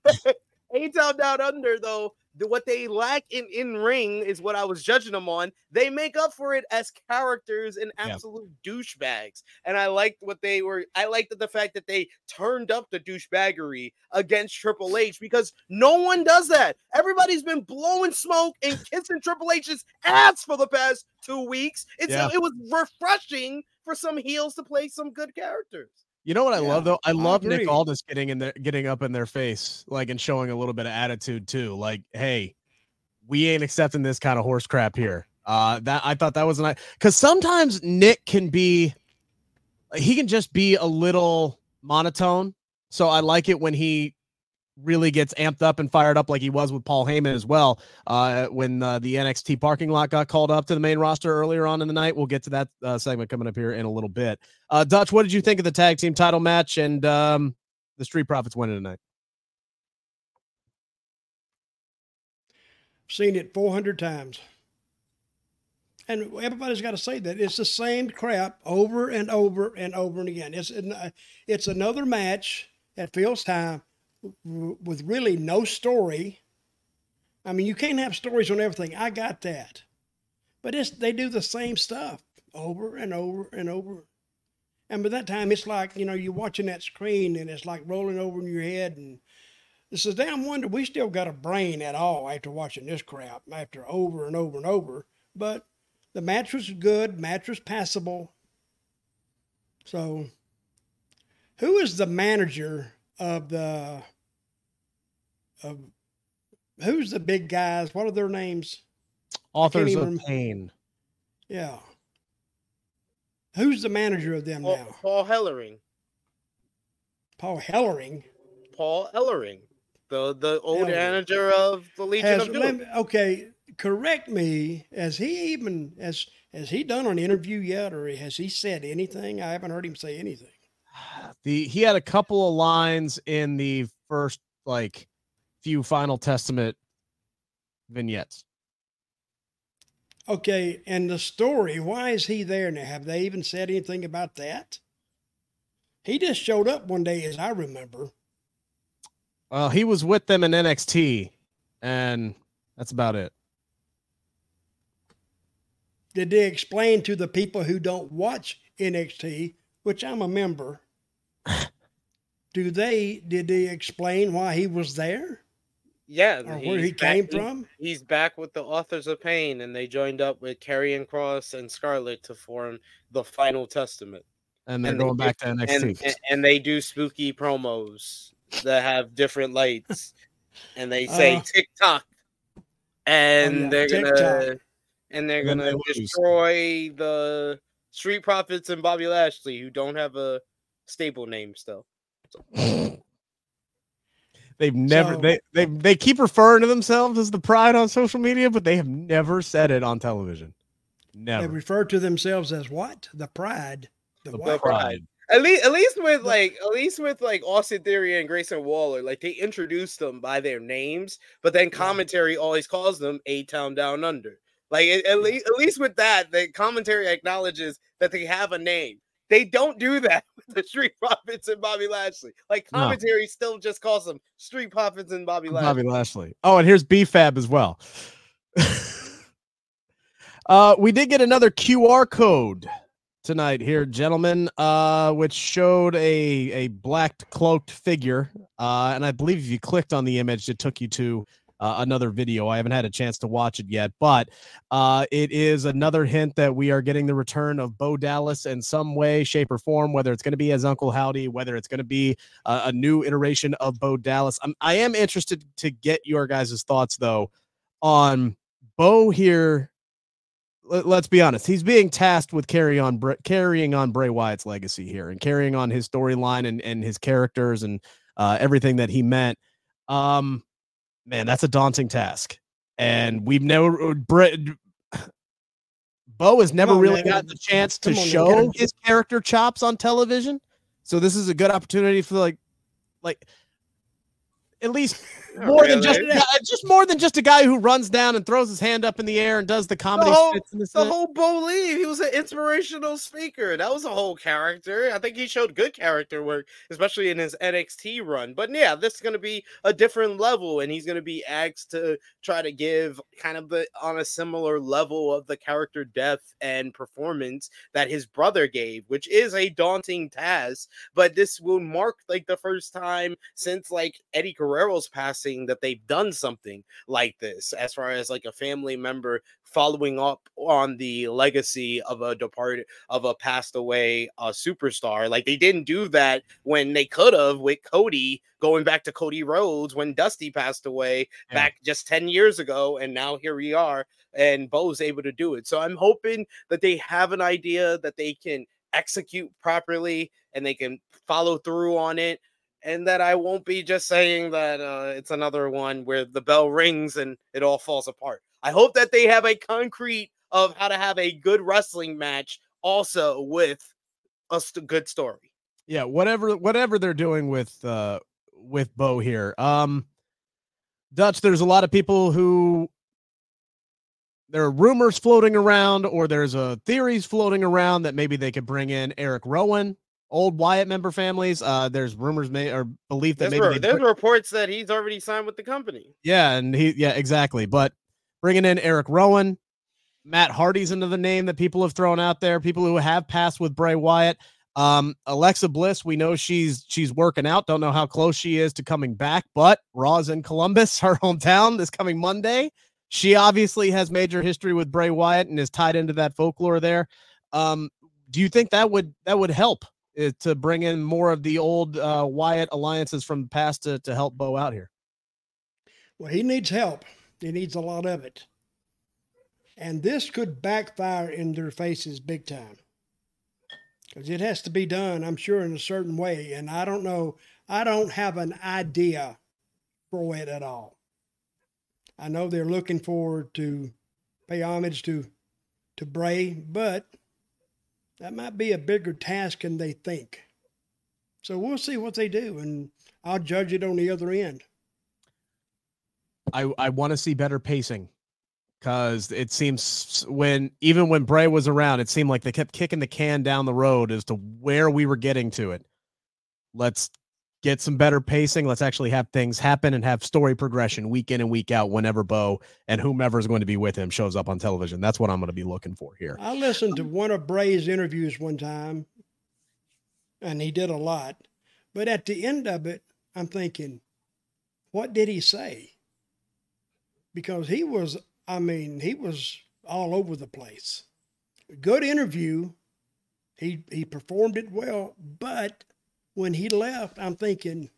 A-Town Down Under, though, the, what they lack in in ring is what I was judging them on. They make up for it as characters and Yeah. absolute douchebags. And I liked what they were. I liked the fact that they turned up the douchebaggery against Triple H because no one does that. Everybody's been blowing smoke and kissing Triple H's ass for the past two weeks. It's Yeah. it was refreshing for some heels to play some good characters. You know what I Yeah, love though? I I love Nick agree. Aldis getting in there, getting up in their face, like and showing a little bit of attitude too. Like, hey, we ain't accepting this kind of horse crap here. Uh, that I thought that was nice because sometimes Nick can be, he can just be a little monotone. So I like it when he really gets amped up and fired up like he was with Paul Heyman as well. Uh, when uh, the N X T parking lot got called up to the main roster earlier on in the night. We'll get to that uh, segment coming up here in a little bit. Uh, Dutch, what did you think of the tag team title match and um, the Street Profits winning tonight? Seen it four hundred times. And everybody's got to say that. It's the same crap over and over and over and again. It's an- it's another match that fills time w- with really no story. I mean, you can't have stories on everything. I got that. But it's they do the same stuff over and over and over. And by that time, it's like, you know, you're watching that screen and it's like rolling over in your head. And It's a damn wonder we still got a brain at all after watching this crap, after over and over and over. But the match was good, match was passable. So, who is the manager of the of who's the big guys? What are their names? Authors of even, Pain. Yeah. Who's the manager of them Paul, now? Paul Ellering. Paul Ellering. Paul Ellering, the the old Ellering. manager of the Legion Has, of Doom. Okay, correct me. Has he even has has he done an interview yet, or has he said anything? I haven't heard him say anything. The he had a couple of lines in the first like few Final Testament vignettes. Okay, and the story, why is he there now? Have they even said anything about that? He just showed up one day, as I remember. Well, he was with them in N X T, and that's about it. Did they explain to the people who don't watch N X T, which I'm a member, do they, did they explain why he was there? Yeah, or where he came back, from? He, he's back with the Authors of Pain, and they joined up with Karrion Kross and Scarlett to form the Final Testament. And they're and going they back do, to N X T. And, and, and they do spooky promos that have different lights, and they say Uh, TikTok, and oh, yeah, they're TikTok. gonna and they're And then gonna they lose. destroy the Street Profits and Bobby Lashley, who don't have a stable name still. So. They've never So- they they they keep referring to themselves as the Pride on social media, but they have never said it on television. They Never. refer to themselves as what? The Pride. The, The what? Pride. At least, at least with like, at least with like Austin Theory and Grayson Waller, like they introduced them by their names, but then commentary always calls them A Town Down Under. Like at, at least, at least with that, the commentary acknowledges that they have a name. They don't do that with the Street Profits and Bobby Lashley. Like No. commentary still just calls them Street Profits and Bobby Lashley. Bobby Lashley. Oh, and here's B Fab as well. uh, we did get another Q R code tonight here, gentlemen, uh, which showed a a black cloaked figure, uh, and I believe if you clicked on the image, it took you to uh, another video. I haven't had a chance to watch it yet, but uh, it is another hint that we are getting the return of Bo Dallas in some way, shape, or form. Whether it's going to be as Uncle Howdy, whether it's going to be a, a new iteration of Bo Dallas. I'm, I am interested to get your guys' thoughts though on Bo here. Let's be honest. He's being tasked with carry on, carrying on Bray Wyatt's legacy here and carrying on his storyline and, and his characters and uh, everything that he meant. Um, man, that's a daunting task. And we've never, Bray, Bo has never on, really man. gotten the chance to Come on, man. show Get him. his character chops on television. So this is a good opportunity for like, like at least Not more than really. just just more than just a guy who runs down and throws his hand up in the air and does the comedy The whole, skits and this the and that. whole Bo Lee, he was an inspirational speaker. That was a whole character. I think he showed good character work, especially in his N X T run. But yeah, this is going to be a different level, and he's going to be asked to try to give kind of the on a similar level of the character depth and performance that his brother gave, which is a daunting task. But this will mark like the first time since like Eddie Guerrero's passing that they've done something like this, as far as like a family member following up on the legacy of a departed of a passed away uh, superstar. Like they didn't do that when they could have with Cody, going back to Cody Rhodes when Dusty passed away Yeah. back just ten years ago, and now here we are, and Bo's able to do it. So I'm hoping that they have an idea that they can execute properly and they can follow through on it. And that I won't be just saying that uh, it's another one where the bell rings and it all falls apart. I hope that they have a concrete of how to have a good wrestling match also with a st- good story. Yeah, whatever whatever they're doing with uh with Bo here. Um Dutch, there's a lot of people who there are rumors floating around, or there's a uh, theories floating around that maybe they could bring in Eric Rowan, old Wyatt member families. Uh, there's rumors may or belief that There's, maybe re- they there's reports that he's already signed with the company. yeah, and he yeah exactly. But bringing in Eric Rowan, Matt Hardy's another name that people have thrown out there. People who have passed with Bray Wyatt. Um, Alexa Bliss, we know she's she's working out. Don't know how close she is to coming back, but Raw's in Columbus, her hometown, this coming Monday. She obviously has major history with Bray Wyatt and is tied into that folklore there. Um, do you think that would that would help uh, to bring in more of the old uh, Wyatt alliances from the past to, to help Bo out here? Well, he needs help. He needs a lot of it. And this could backfire in their faces big time. Because it has to be done, I'm sure, in a certain way. And I don't know, I don't have an idea for it at all. I know they're looking forward to pay homage to, to Bray, but that might be a bigger task than they think. So we'll see what they do, and I'll judge it on the other end. I, I want to see better pacing. Because it seems when even when Bray was around, it seemed like they kept kicking the can down the road as to where we were getting to it. Let's get some better pacing. Let's actually have things happen and have story progression week in and week out whenever Bo and whomever is going to be with him shows up on television. That's what I'm going to be looking for here. I listened to one of Bray's interviews one time, and he did a lot. But at the end of it, I'm thinking, what did he say? Because he was I mean, he was all over the place. Good interview. He he performed it well, but when he left, I'm thinking,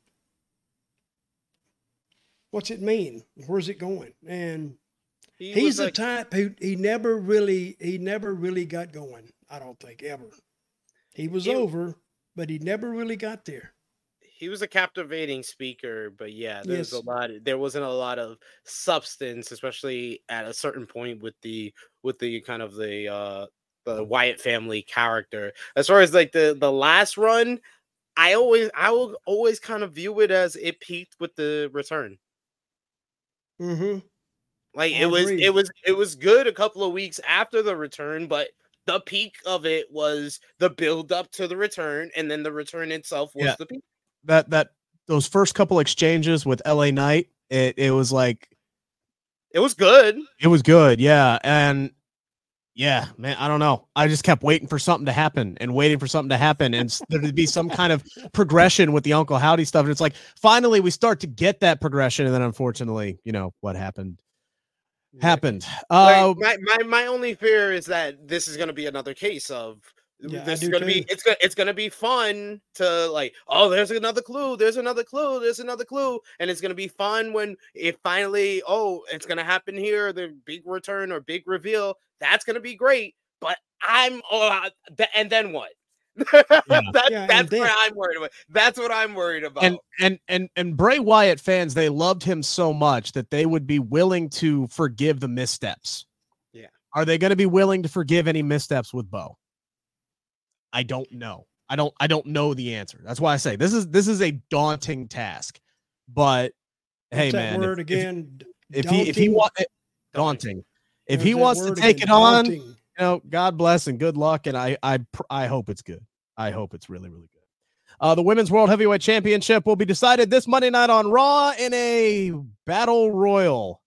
what's it mean? Where's it going? And he he's the like, type who he never really he never really got going. I don't think ever. He was he, over, but he never really got there. He was a captivating speaker, but yeah, there's yes. a lot. There wasn't a lot of substance, especially at a certain point with the with the kind of the uh, the Wyatt family character. As far as like the the last run, I always I will always kind of view it as it peaked with the return. Mm-hmm. Like I it was agree. it was it was good a couple of weeks after the return, but the peak of it was the build up to the return, and then the return itself was yeah. the peak. That that those first couple exchanges with L A Knight, it, it was like it was good. It was good, yeah. And yeah, man, I don't know. I just kept waiting for something to happen and waiting for something to happen and there to be some kind of progression with the Uncle Howdy stuff. And it's like finally we start to get that progression, and then unfortunately, you know, what happened happened. Uh, like, my, my my only fear is that this is gonna be another case of Yeah, this is gonna too. be it's gonna it's gonna be fun to like, oh, there's another clue, there's another clue, there's another clue, and it's gonna be fun when it finally, oh, it's gonna happen here, the big return or big reveal. That's gonna be great, but I'm oh, and then what? Yeah. that, yeah, that's then, what I'm worried about. That's what I'm worried about. And and and and Bray Wyatt fans, they loved him so much that they would be willing to forgive the missteps. Yeah, are they going to be willing to forgive any missteps with Bo? I don't know. I don't I don't know the answer. That's why I say this is this is a daunting task. But hey, What's man, that word if, again? If, if he if he wants daunting, if There's he wants to take again, it on, daunting. you know, God bless and good luck. And I I I hope it's good. I hope it's really really good. Uh, the Women's World Heavyweight Championship will be decided this Monday night on Raw in a battle royal.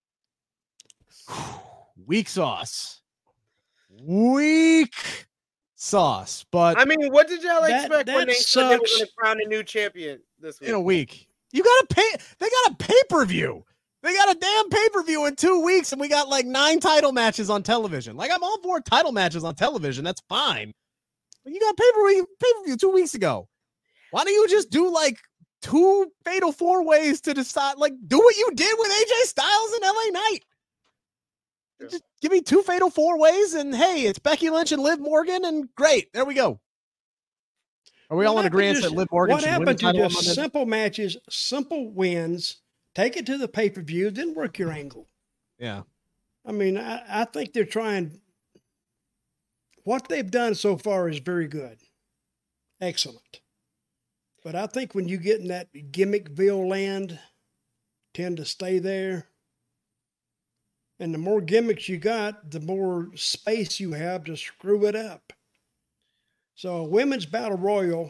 Weak sauce. Weak sauce, but I mean, what did y'all that, expect that when they sucks. said they were going to crown a new champion this week? In a week, you got to pay. They got a pay per view. They got a damn pay per view in two weeks, and we got like nine title matches on television. Like I'm all for title matches on television. That's fine. But you got pay per view pay per view two weeks ago. Why don't you just do like two fatal four ways to decide? Like do what you did with A J Styles and L A Knight. Just give me two fatal four ways, and hey, it's Becky Lynch and Liv Morgan, and great. There we go. Are we what all in agreement that Liv Morgan? What happened to just simple matches, simple wins? Take it to the pay per view, then work your angle. Yeah, I mean, I, I think they're trying. What they've done so far is very good, excellent. But I think when you get in that gimmickville land, tend to stay there. And the more gimmicks you got, the more space you have to screw it up. So a women's battle royal.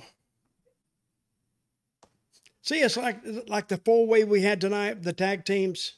See, it's like like the four-way we had tonight, the tag teams.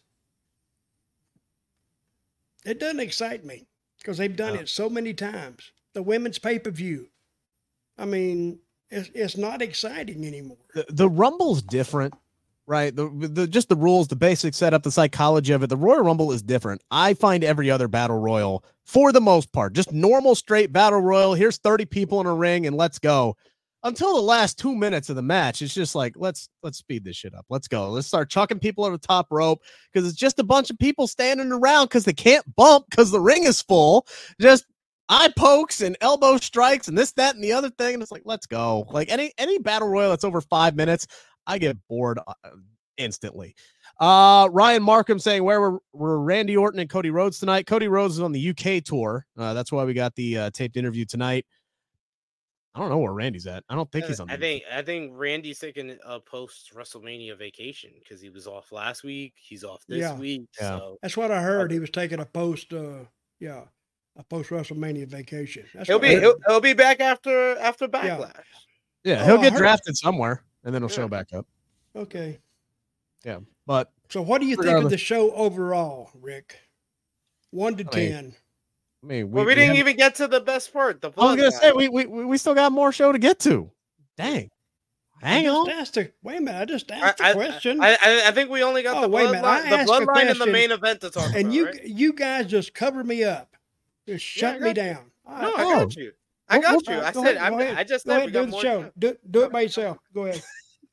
It doesn't excite me because they've done oh. it so many times. The women's pay-per-view. I mean, it's, it's not exciting anymore. The, the Rumble's different, right? The, the just the rules, the basic setup, the psychology of it. The Royal Rumble is different. I find every other battle royal, for the most part, just normal straight battle royal. Here's thirty people in a ring and let's go. Until the last two minutes of the match, it's just like, let's let's speed this shit up. Let's go. Let's start chucking people on the top rope because it's just a bunch of people standing around because they can't bump because the ring is full. Just eye pokes and elbow strikes and this, that, and the other thing. And it's like, let's go. Like any any battle royal that's over five minutes, I get bored instantly. Uh, Ryan Markham saying, where were, were Randy Orton and Cody Rhodes tonight? Cody Rhodes is on the U K tour. Uh, that's why we got the uh, taped interview tonight. I don't know where Randy's at. I don't think he's on. I think I think Randy's taking a post WrestleMania vacation because he was off last week. He's off this Yeah. week. Yeah. So That's what I heard. He was taking a post, uh, yeah, a post WrestleMania vacation. That's he'll what I be heard. he'll, he'll be back after after Backlash. Yeah, Oh, he'll I get heard- drafted somewhere and then he'll Yeah. show back up. Okay. Yeah, but So what do you think of Regardless. the show overall, Rick? One to I mean, ten. I mean, Well, we, didn't haven't- even get to the best part. The I was gonna bloodline. say we, we we we still got more show to get to. Dang, hang I on. just asked a, wait a minute. I just I, asked I, a question. I, I I think we only got Oh, the wait a minute. I bloodline, the asked a bloodline and the question, main event to talk and about. you right? you guys just cover me up. Just shut I me got you. down. All No, right. I Oh. got you. I We'll- got we'll- you. I Go said ahead, I, go ahead. I just Go said ahead, we do got the more show. time. Do, do it by yourself. Go ahead.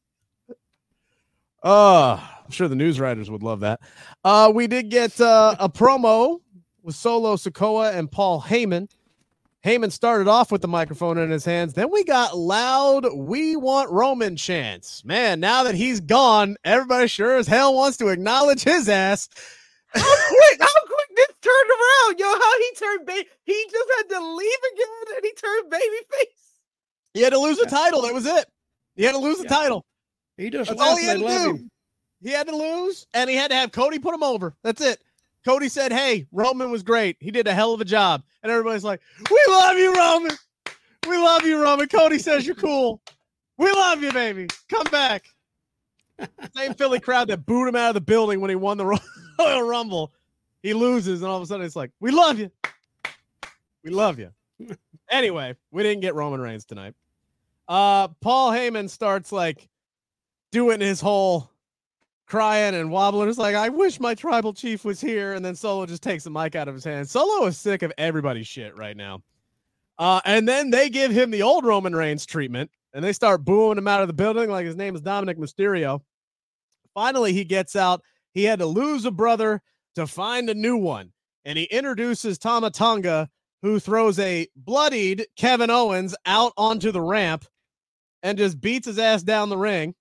Uh, I'm sure the news writers would love that. Uh, we did get uh, a promo with Solo Sikoa and Paul Heyman. Heyman started off with the microphone in his hands. Then we got loud, we want Roman chants. Man, now that he's gone, everybody sure as hell wants to acknowledge his ass. How quick? How quick this turned around? Yo, how he turned baby? He just had to leave again, and he turned baby face. He had to lose the title. That was it. He had to lose the Yeah. title. He just That's all left he and had they to love do. him. He had to lose, and he had to have Cody put him over. That's it. Cody said, hey, Roman was great. He did a hell of a job. And everybody's like, we love you, Roman. We love you, Roman. Cody says you're cool. We love you, baby. Come back. Same Philly crowd that booed him out of the building when he won the Royal Rumble. He loses, and all of a sudden it's like, we love you. We love you. Anyway, we didn't get Roman Reigns tonight. Uh, Paul Heyman starts like doing his whole crying and wobbling. It's like, I wish my tribal chief was here. And then Solo just takes the mic out of his hand. Solo is sick of everybody's shit right now. Uh, and then they give him the old Roman Reigns treatment, and they start booing him out of the building like his name is Dominic Mysterio. Finally, he gets out. He had to lose a brother to find a new one. And he introduces Tama Tonga, who throws a bloodied Kevin Owens out onto the ramp and just beats his ass down the ring.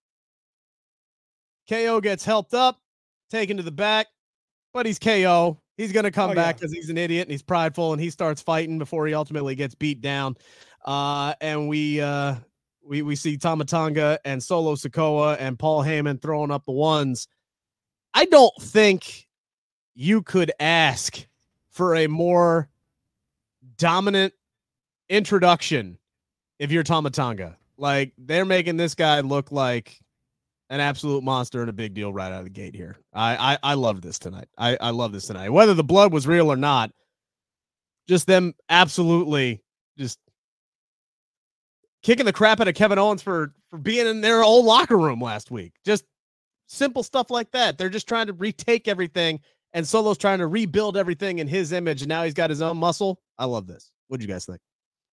K O gets helped up, taken to the back, but he's K O. He's going to come Oh, back yeah. because he's an idiot and he's prideful, and he starts fighting before he ultimately gets beat down. Uh, and we uh, we we see Tama Tonga and Solo Sikoa and Paul Heyman throwing up the ones. I don't think you could ask for a more dominant introduction if you're Tama Tonga. Like, they're making this guy look like an absolute monster and a big deal right out of the gate here. I I, I love this tonight. I, I love this tonight. Whether the blood was real or not, just them absolutely just kicking the crap out of Kevin Owens for, for being in their old locker room last week. Just simple stuff like that. They're just trying to retake everything, and Solo's trying to rebuild everything in his image, and now he's got his own muscle. I love this. What'd you guys think?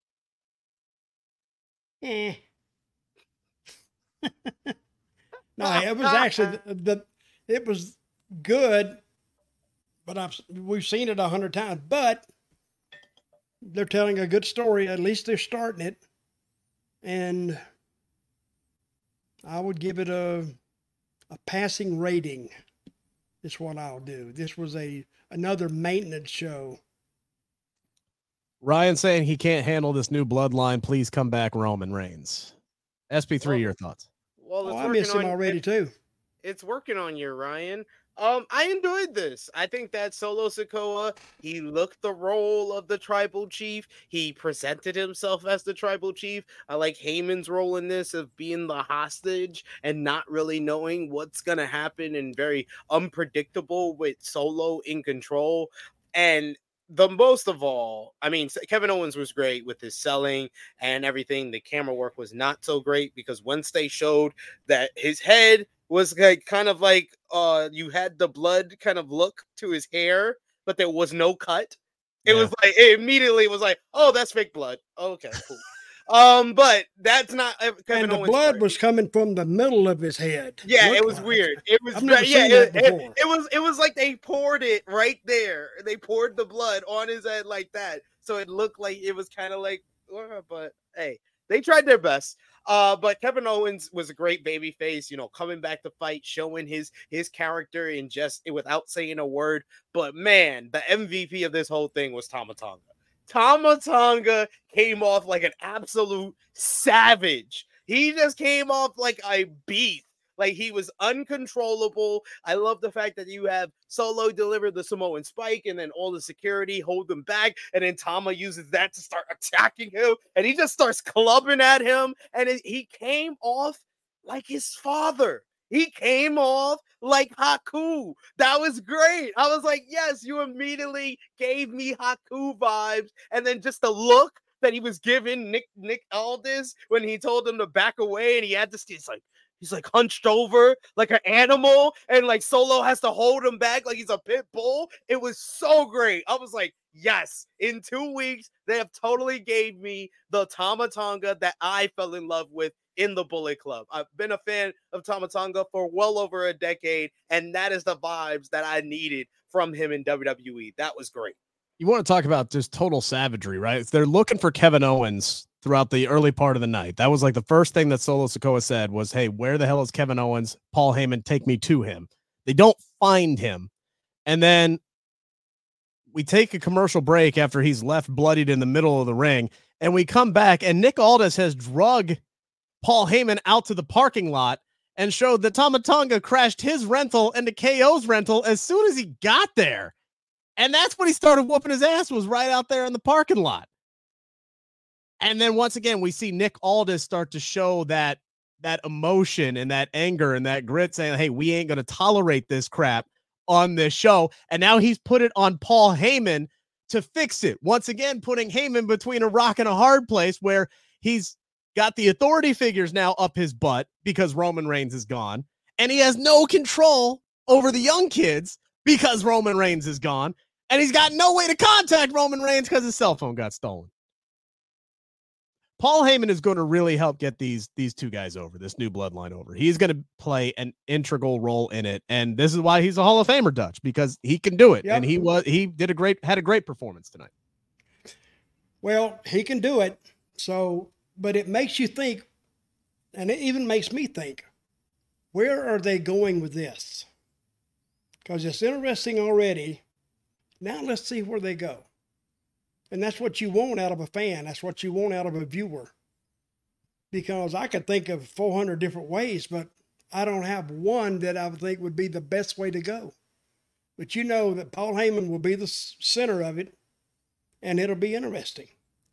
Eh. No, it was actually the, the it was good, but I've we've seen it a hundred times. But they're telling a good story. At least they're starting it, and I would give it a a passing rating. Is what I'll do. This was a another maintenance show. Ryan saying he can't handle this new bloodline. Please come back, Roman Reigns. S P three, Well, your thoughts? Well, Oh, it's I working miss him on- already it- too. It's working on you, Ryan. Um, I enjoyed this. I think that Solo Sikoa, he looked the role of the tribal chief. He presented himself as the tribal chief. I like Heyman's role in this of being the hostage and not really knowing what's gonna happen and very unpredictable with Solo in control. And the most of all, I mean, Kevin Owens was great with his selling and everything. The camera work was not so great because once they showed that his head was like kind of like uh you had the blood kind of look to his hair, but there was no cut. It yeah. was like it immediately was like, oh, that's fake blood. Okay, cool. Um, but that's not uh, Kevin and the Owens blood story. was coming from the middle of his head. Yeah, it was like. weird. It was I've never yeah, seen it, that before. It, it was it was like they poured it right there. They poured the blood on his head like that, so it looked like it was kind of like. Uh, but hey, they tried their best. Uh, but Kevin Owens was a great baby face, you know, coming back to fight, showing his his character in just without saying a word. But man, the M V P of this whole thing was Tama Tonga. Tama Tonga came off like an absolute savage. He just came off like a beast. Like he was uncontrollable. I love the fact that you have Solo deliver the Samoan spike and then all the security hold him back. And then Tama uses that to start attacking him. And he just starts clubbing at him. And it, he came off like his father. He came off like Haku. That was great. I was like, yes, you immediately gave me Haku vibes. And then just the look that he was giving Nick Nick Aldis when he told him to back away and he had to stay. It's like, he's like hunched over like an animal and like Solo has to hold him back like he's a pit bull. It was so great. I was like, yes, in two weeks, they have totally gave me the Tama Tonga that I fell in love with in the Bullet Club. I've been a fan of Tama Tonga for well over a decade, and that is the vibes that I needed from him in W W E. That was great. You want to talk about just total savagery, right? They're looking for Kevin Owens throughout the early part of the night. That was like the first thing that Solo Sikoa said was, hey, where the hell is Kevin Owens? Paul Heyman, take me to him. They don't find him. And then we take a commercial break after he's left bloodied in the middle of the ring, and we come back, and Nick Aldis has drug Paul Heyman out to the parking lot and showed that Tama Tonga crashed his rental into K O's rental as soon as he got there. And that's when he started whooping his ass, was right out there in the parking lot. And then once again, we see Nick Aldis start to show that that emotion and that anger and that grit, saying, hey, we ain't going to tolerate this crap on this show. And now he's put it on Paul Heyman to fix it. Once again, putting Heyman between a rock and a hard place where he's got the authority figures now up his butt because Roman Reigns is gone. And he has no control over the young kids because Roman Reigns is gone. And he's got no way to contact Roman Reigns because his cell phone got stolen. Paul Heyman is going to really help get these, these two guys over, this new bloodline over. He's going to play an integral role in it. And this is why he's a Hall of Famer, Dutch, because he can do it. Yep. And he was, he did a great, had a great performance tonight. Well, he can do it. So, but it makes you think, and it even makes me think, where are they going with this? Because it's interesting already. Now let's see where they go. And that's what you want out of a fan. That's what you want out of a viewer. Because I could think of four hundred different ways, but I don't have one that I would think would be the best way to go. But you know that Paul Heyman will be the center of it, and it'll be interesting.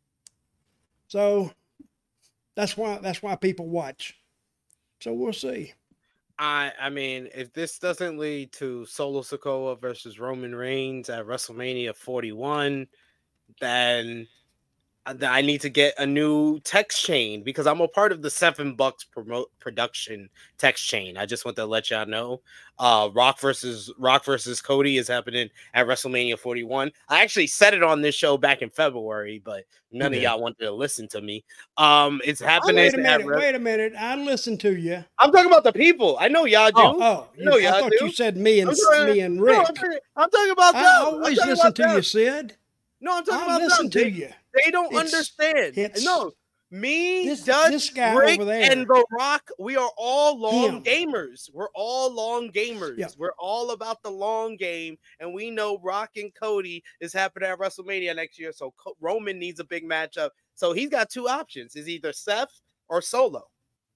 So that's why that's why people watch. So we'll see. I I mean, if this doesn't lead to Solo Sikoa versus Roman Reigns at WrestleMania forty-one, then I need to get a new text chain because I'm a part of the Seven Bucks promote production text chain. I just want to let y'all know. Uh, Rock versus Rock versus Cody is happening at WrestleMania forty-one. I actually said it on this show back in February, but none yeah. of y'all wanted to listen to me. Um, it's happening. Oh, wait a minute. Re- wait a minute. I listened to you. I'm talking about the people. I know y'all do. Oh, oh I know you, y'all I thought do. you said me and talking, me and Rick. No, I'm, talking, I'm talking about them. I always listen to them. you, Sid. No, I'm talking I about listen them. to They, you. They don't It's, understand. it's, no, me, this, Dutch, this guy Rick, over there. and The Rock, we are all long Him. gamers. We're all long gamers. Yep. We're all about the long game, and we know Rock and Cody is happening at WrestleMania next year, so Co- Roman needs a big matchup. So he's got two options. It's either Seth or Solo.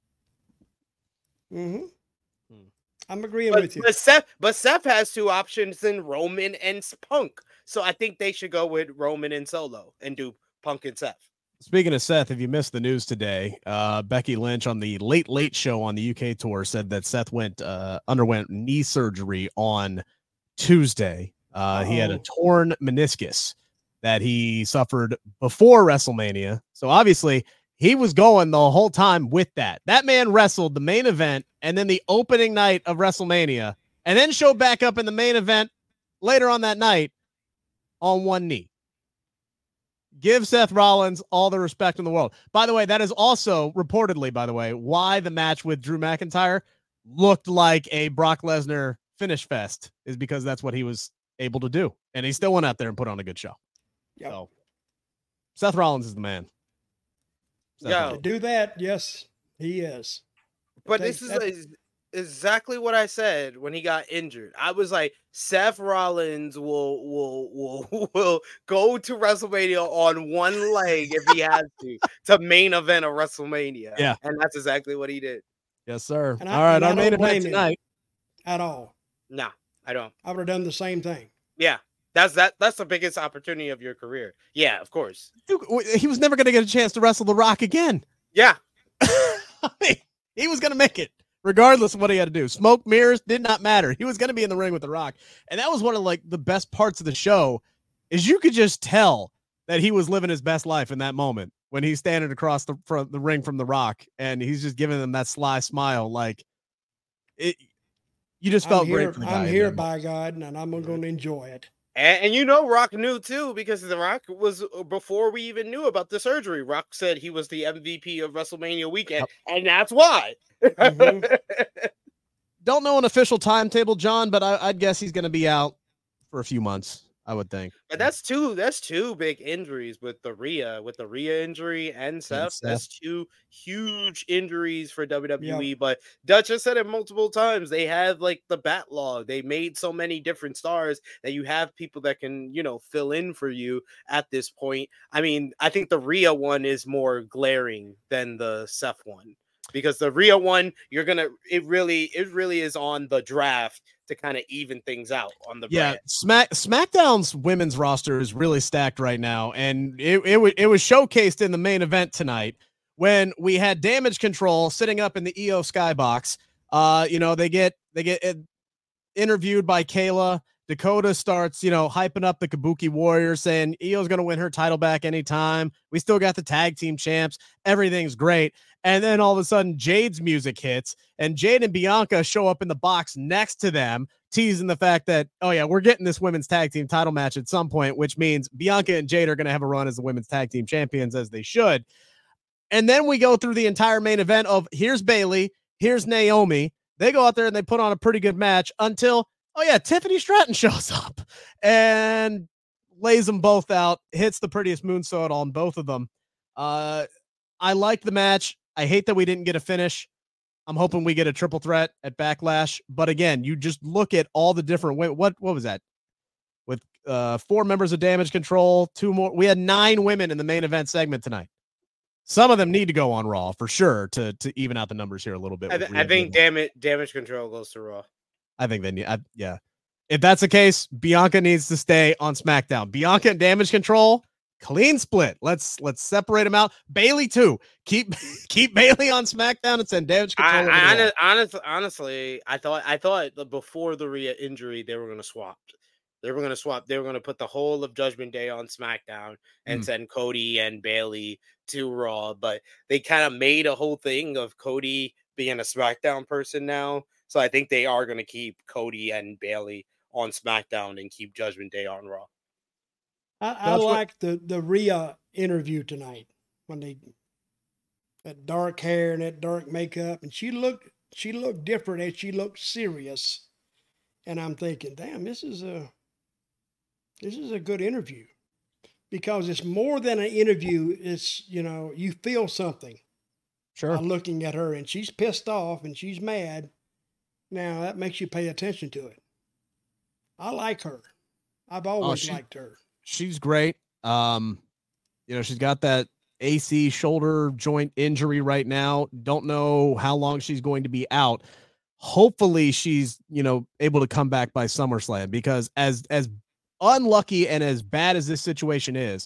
Mm-hmm. I'm agreeing But, with you. but Seth, but Seth has two options in Roman and Punk. So I think they should go with Roman and Solo and do Punk and Seth. Speaking of Seth, if you missed the news today, uh, Becky Lynch on the Late Late Show on the U K tour said that Seth went uh, underwent knee surgery on Tuesday. Uh, he had a torn meniscus that he suffered before WrestleMania. So obviously he was going the whole time with that. That man wrestled the main event and then the opening night of WrestleMania and then showed back up in the main event later on that night on one knee. Give Seth Rollins all the respect in the world. By the way, that is also reportedly, by the way, why the match with Drew McIntyre looked like a Brock Lesnar finish fest, is because that's what he was able to do. And he still went out there and put on a good show. Yep. So Seth Rollins is the man. Seth Yeah. Rollins. To do that, yes, he is. But They- this is that- ex- exactly what I said when he got injured. I was like, Seth Rollins will will will will go to WrestleMania on one leg if he has to to main event of WrestleMania. Yeah. And that's exactly what he did. Yes, sir. And I- all right, and I our main don't event blame him. tonight. At all. Nah, I don't. I would have done the same thing. Yeah. That's that that's the biggest opportunity of your career. Yeah, of course. Dude, he was never going to get a chance to wrestle The Rock again. Yeah. I mean, he was going to make it regardless of what he had to do. Smoke mirrors did not matter. He was going to be in the ring with The Rock. And that was one of like the best parts of the show is you could just tell that he was living his best life in that moment when he's standing across the front the ring from The Rock and he's just giving them that sly smile. Like it, you just felt I'm here, great for the guy. I'm in here that by God, and I'm going to enjoy it. And, and you know, Rock knew too, because The Rock was before we even knew about the surgery. Rock said he was the M V P of WrestleMania weekend, and that's why. Mhm. Don't know an official timetable, John, but I, I'd guess he's going to be out for a few months, I would think. But that's two. That's two big injuries with the Rhea, with the Rhea injury and Seth. Seth. That's two huge injuries for W W E. But Dutch has said it multiple times. They have like the bat log. They made so many different stars that you have people that can, you know, fill in for you at this point. I mean, I think the Rhea one is more glaring than the Seth one. Because the Rhea one, you're gonna it really it really is on the draft to kind of even things out on the Yeah, brand. Smack SmackDown's women's roster is really stacked right now, and it it, w- it was showcased in the main event tonight when we had Damage Control sitting up in the E O Skybox. Uh, you know they get they get uh, interviewed by Kayla. Dakota starts, you know, hyping up the Kabuki Warriors, saying E O's going to win her title back anytime. We still got the tag team champs. Everything's great. And then all of a sudden, Jade's music hits, and Jade and Bianca show up in the box next to them, teasing the fact that, oh, yeah, we're getting this women's tag team title match at some point, which means Bianca and Jade are going to have a run as the women's tag team champions, as they should. And then we go through the entire main event of here's Bayley, here's Naomi. They go out there and they put on a pretty good match until, oh, yeah, Tiffany Stratton shows up and lays them both out, hits the prettiest moonsault on both of them. Uh, I liked the match. I hate that we didn't get a finish. I'm hoping we get a triple threat at Backlash. But again, you just look at all the different women. What, what was that? With uh, four members of Damage Control, two more. We had nine women in the main event segment tonight. Some of them need to go on Raw for sure to, to even out the numbers here a little bit. I, with th- Rhea I think Ripley. damage damage control goes to Raw. I think they need, I, yeah. If that's the case, Bianca needs to stay on SmackDown. Bianca and Damage Control, clean split. Let's let's separate them out. Bailey too. Keep keep Bailey on SmackDown and send Damage I, Control. over to I Raw. honest, honest, honestly, I thought I thought that before the Rhea injury, they were going to swap. They were going to swap. They were going to put the whole of Judgment Day on SmackDown and Mm. send Cody and Bailey to Raw. But they kind of made a whole thing of Cody being a SmackDown person now. So I think they are going to keep Cody and Bailey on SmackDown and keep Judgment Day on Raw. I, I That's what- liked the, the Rhea interview tonight when they that dark hair and that dark makeup, and she looked she looked different and she looked serious. And I'm thinking, damn, this is a this is a good interview. Because it's more than an interview, it's you know, you feel something Sure. by looking at her, and she's pissed off and she's mad. Now that makes you pay attention to it. I like her. I've always she- liked her. She's great. Um, you know, she's got that A C shoulder joint injury right now. Don't know how long she's going to be out. Hopefully she's, you know, able to come back by SummerSlam, because as as unlucky and as bad as this situation is,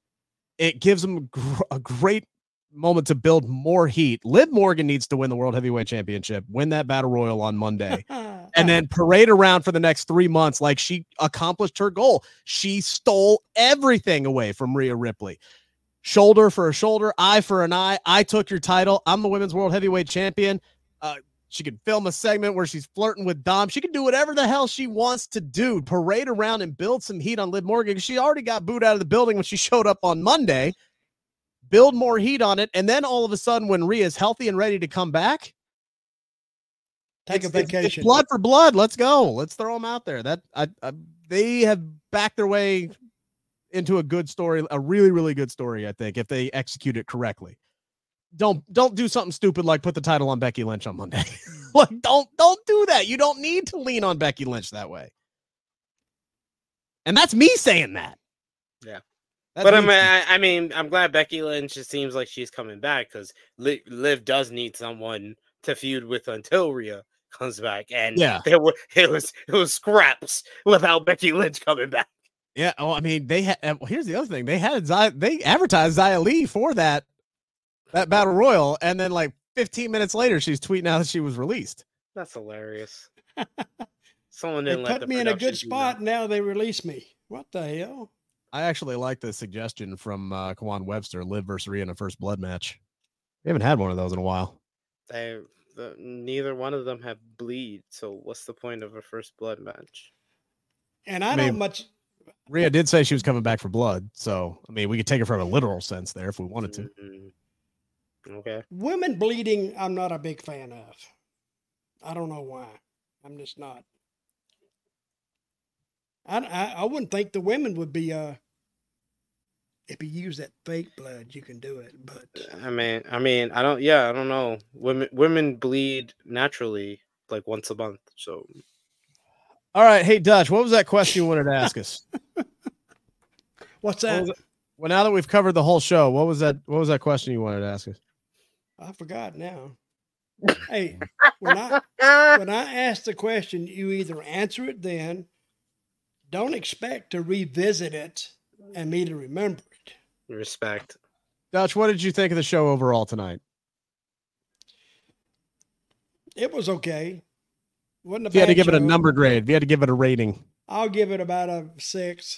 it gives them a, gr- a great moment to build more heat. Liv Morgan needs to win the World Heavyweight Championship, win that Battle Royal on Monday. and then parade around for the next three months like she accomplished her goal. She stole everything away from Rhea Ripley. Shoulder for a shoulder, eye for an eye. I took your title. I'm the women's world heavyweight champion. Uh, she could film a segment where she's flirting with Dom. She can do whatever the hell she wants to do. Parade around and build some heat on Liv Morgan. She already got booed out of the building when she showed up on Monday. Build more heat on it. And then all of a sudden, when Rhea's healthy and ready to come back, take a vacation. It's, it's blood for blood. Let's go. Let's throw them out there. That I, I, they have backed their way into a good story, a really, really good story, I think, if they execute it correctly. Don't don't do something stupid like put the title on Becky Lynch on Monday. Like, don't don't do that. You don't need to lean on Becky Lynch that way. And that's me saying that. Yeah. That's but I mean, me. I, I mean, I'm glad Becky Lynch, it seems like she's coming back because Liv, Liv does need someone to feud with until Rhea comes back. And yeah, there were it was it was scraps without Becky Lynch coming back. Yeah. Oh, I mean, they had. Well, here's the other thing: they had Zia, they advertised Xia Li for that that battle royal, and then like fifteen minutes later, she's tweeting out that she was released. That's hilarious. Someone They didn't let put the me in a production good do spot. that. Now they release me. What the hell? I actually like the suggestion from uh, Kawan Webster: Liv versus Rhea in a first blood match. We haven't had one of those in a while. They, the, neither one of them have bleed, so what's the point of a first blood match? And I, I don't mean, much. Rhea did say she was coming back for blood, so I mean, we could take it from a literal sense there if we wanted to. Mm-hmm. Okay. Women bleeding, I'm not a big fan of. I don't know why. I'm just not. I, I, I wouldn't think the women would be, uh, if you use that fake blood, you can do it. But I mean, I mean, I don't. Yeah, I don't know. Women, women bleed naturally, like once a month. So, All right, hey Dutch, what was that question you wanted to ask us? what's What that? was it? Well, now that we've covered the whole show, what was that? What was that question you wanted to ask us? I forgot now. Hey, when I when I ask the question, you either answer it then. Don't expect to revisit it and me to remember it. respect. Dutch, what did you think of the show overall tonight? It was okay. Wasn't a If you had to bad give it a show. number grade, if you had to give it a rating, I'll give it about a six.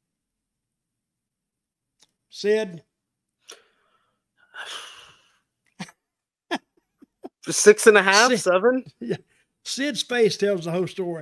Sid, Six and a half, Six. seven. Sid's face tells the whole story.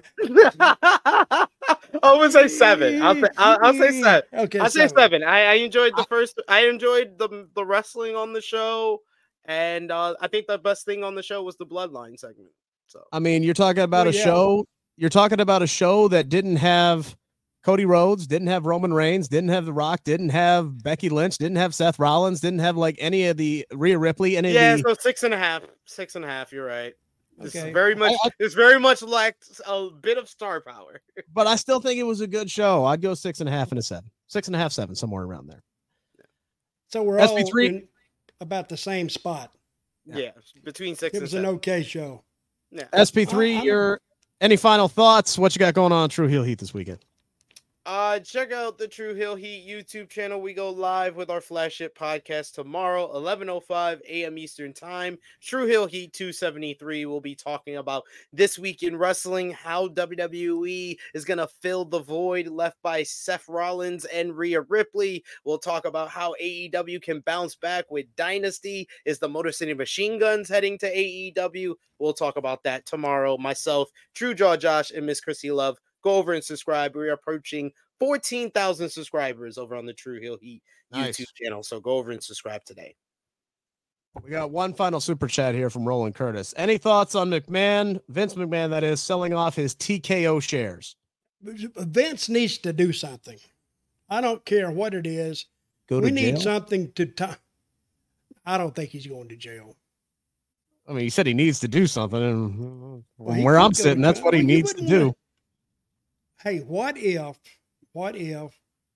I would say seven. I'll say I'll, I'll say seven. Okay, I'll say seven. I, I enjoyed the first. I enjoyed the the wrestling on the show, and uh, I think the best thing on the show was the Bloodline segment. So I mean, you're talking about Well, a yeah. show. You're talking about a show that didn't have Cody Rhodes, didn't have Roman Reigns, didn't have The Rock, didn't have Becky Lynch, didn't have Seth Rollins, didn't have like any of the Rhea Ripley, any yeah, of the. so six and a half. Six and a half. You're right. This Okay. is very much. I- I- It's very much lacked a bit of star power. But I still think it was a good show. I'd go six and a half and a seven, six and a half, seven, somewhere around there. So we're S B all three? in about the same spot. Yeah. Yeah, between six It and was an seven. okay show. Yeah. S P three, I- I'm- your any final thoughts? What you got going on True Heel Heat this weekend? Uh, check out the True Hill Heat YouTube channel. We go live with our flagship podcast tomorrow, eleven oh five a.m. Eastern Time. True Hill Heat two seventy-three will be talking about this week in wrestling, how W W E is going to fill the void left by Seth Rollins and Rhea Ripley. We'll talk about how A E W can bounce back with Dynasty. Is the Motor City Machine Guns heading to A E W? We'll talk about that tomorrow. Myself, True Jaw Josh, and Miss Chrissy Love. Go over and subscribe. We're approaching fourteen thousand subscribers over on the True Hill Heat Nice. YouTube channel. So go over and subscribe today. We got one final super chat here from Roland Curtis. Any thoughts on McMahon, Vince McMahon, that is, selling off his T K O shares? Vince needs to do something. I don't care what it is. Go to we jail? need something to time. I don't think he's going to jail. I mean, he said he needs to do something, and Well, he where could I'm go sitting, to that's jail. what he Well, you needs to wouldn't do. want- Hey, what if, what if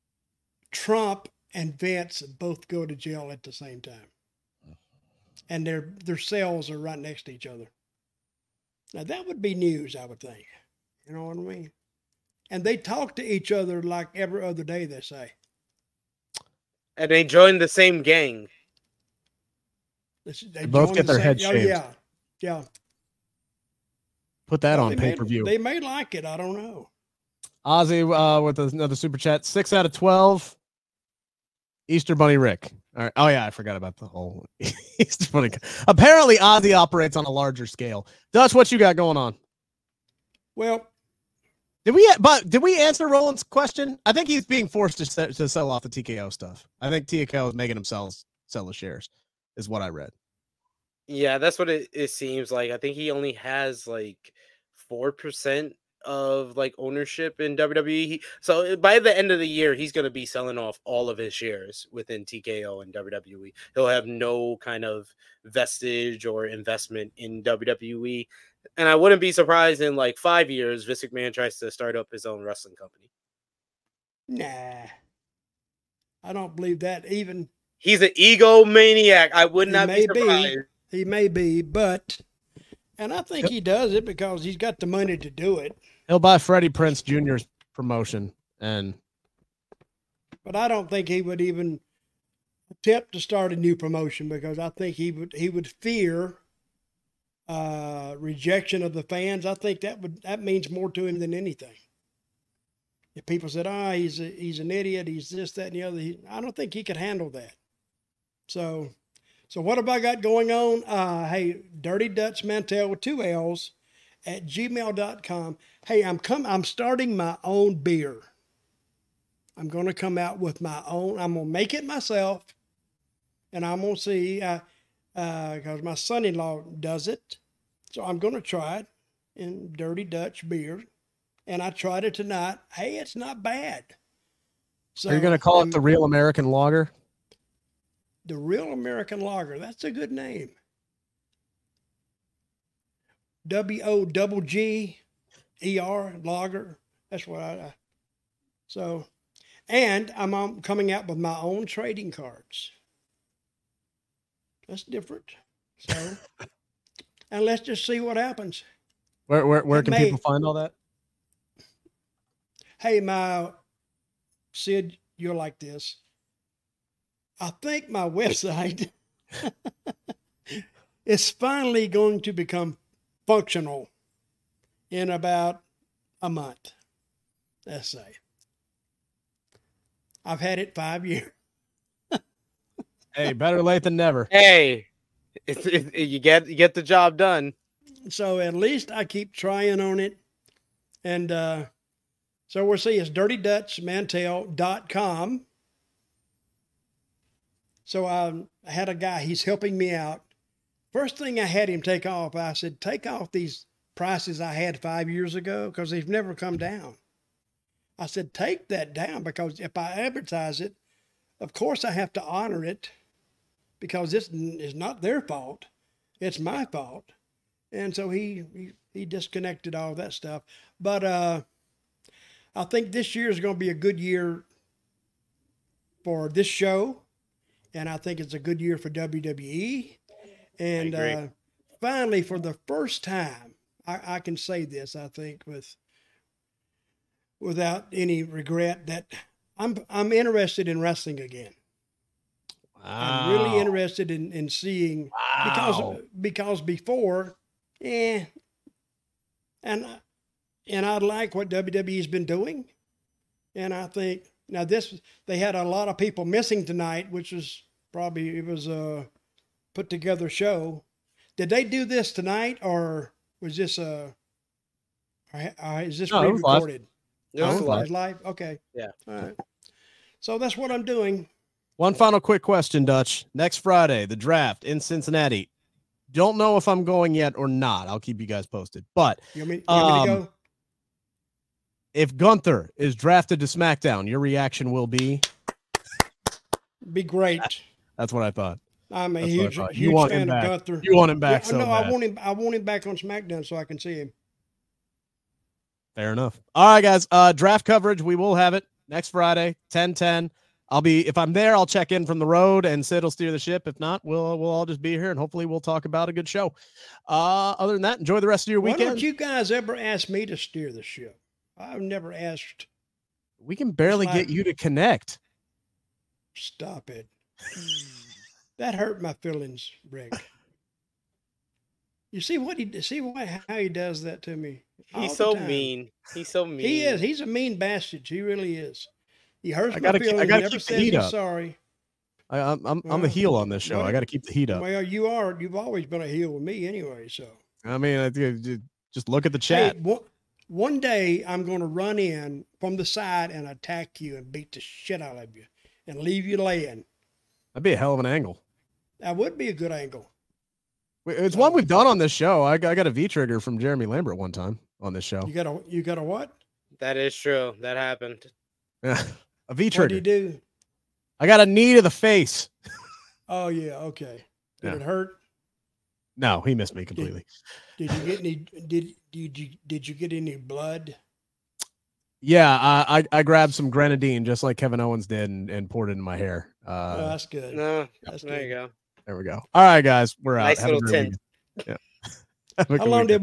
Trump and Vince both go to jail at the same time, and their their cells are right next to each other? Now that would be news, I would think. You know what I mean? And they talk to each other like every other day. They say And they joined the same gang. They, They both join get the their same- heads Oh shaved. yeah, yeah. Put that Well, on they may- pay per view. They may like it. I don't know. Ozzy uh, with another super chat. Six out of twelve. Easter Bunny Rick. All right. Oh yeah, I forgot about the whole Easter Bunny. Apparently, Ozzy operates on a larger scale. Dutch, what you got going on? Well, Did we? But did we answer Roland's question? I think he's being forced to se- to sell off the T K O stuff. I think T K O is making him sell sell the shares, is what I read. Yeah, that's what it, it seems like. I think he only has like four percent of like ownership in W W E. He- So by the end of the year, he's going to be selling off all of his shares within T K O and W W E. He'll have no kind of vestige or investment in W W E. And I wouldn't be surprised in like five years, Vince McMahon tries to start up his own wrestling company. nah, I don't believe that. Even He's an egomaniac. I would He not be may be. surprised. he may be, but and I think he does it because he's got the money to do it. He'll buy Freddie Prinze Junior's promotion, and But I don't think he would even attempt to start a new promotion because I think he would he would fear uh, rejection of the fans. I think that would that means more to him than anything. If people said, "Ah, oh, he's a, he's an idiot, he's this, that, and the other," he, I don't think he could handle that. So, so what have I got going on? Uh, hey, Dirty Dutch Mantel with two L's at gmail dot com. Hey, I'm come. I'm starting my own beer. I'm going to come out with my own. I'm going to make it myself, and I'm going to see because uh, uh, my son-in-law does it. So I'm going to try it in Dirty Dutch beer, and I tried it tonight. Hey, it's not bad. So are you going to call it and the Real American Lager? the Real American Lager? That's a good name. W O double G E R Lager. That's what I. I so. And I'm um, coming out with my own trading cards. That's different. So, and let's just see what happens. Where where, where It can may- people find all that? Hey, my Sid, you're like this. I think my website is finally going to become functional in about a month, let's say. I've had it five years. Hey, better late than never. Hey, it's, it, you get you get the job done. So at least I keep trying on it. And uh, so we'll see. It's dirty dutch mantel dot com. So I had a guy, he's helping me out. First thing I had him take off, I said, take off these prices I had five years ago because they've never come down. I said, take that down because if I advertise it, of course I have to honor it because this is not their fault. It's my fault. And so he, he, he disconnected all that stuff. But uh, I think this year is going to be a good year for this show. And I think it's a good year for W W E. And uh, finally, for the first time, I, I can say this, I think, with without any regret, that I'm I'm interested in wrestling again. Wow. I'm really interested in, in seeing Wow. because because before, eh, and and I like what W W E's been doing, and I think now this they had a lot of people missing tonight, which was probably it was a put together show. Did they do this tonight, or was this a? Uh, is this No, it was live. pre-recorded? It was Oh, live. It's live. Okay. Yeah. All right. So that's what I'm doing. One final quick question, Dutch. Next Friday, the draft in Cincinnati. Don't know if I'm going yet or not. I'll keep you guys posted. But You want me, you want me to Um, go? if Gunther is drafted to SmackDown, your reaction will be. Be great. That's what I thought. I'm a That's what I huge, thought. You huge want him fan of back. Gunther. You want him back Yeah, so no, bad. I want him. I want him back on SmackDown so I can see him. Fair enough. All right, guys. Uh, draft coverage. We will have it next Friday, ten ten. I'll be if I'm there, I'll check in from the road and Sid will steer the ship. If not, we'll we'll all just be here and hopefully we'll talk about a good show. Uh, other than that, enjoy the rest of your Why weekend. don't you guys ever ask me to steer the ship? I've never asked. We can barely It's like- get you to connect. Stop it. That hurt my feelings, Rick. You see what he see what how he does that to me. all He's the so time. mean. He's so mean. He is. He's a mean bastard. He really is. He hurts I my gotta keep- I feelings. gotta Never keep the says heat he's up. sorry. I, I'm I'm I'm a Well, heel on this show. I well, got to keep the heat up. Well, you are. You've always been a heel with me anyway. So I mean, I, think- just look at the hey, chat. one, one day I'm going to run in from the side and attack you and beat the shit out of you and leave you laying. That'd be a hell of an angle. That would be a good angle. It's one we've done on this show. I got, I got a V trigger from Jeremy Lambert one time on this show. You got a you got a what? That is true. That happened. Yeah, a V What trigger. do you do? I got a knee to the face. Oh yeah, okay. Did Yeah. it hurt? No, he missed me completely. Did you get any? Did did you did you get any blood? Yeah, I, I I grabbed some grenadine just like Kevin Owens did and, and poured it in my hair. Oh, Uh, that's good. No, That's there good. you go. there we go. All right, guys, we're out. Nice Have a little great tint. weekend. Yeah. Have a How good long weekend. did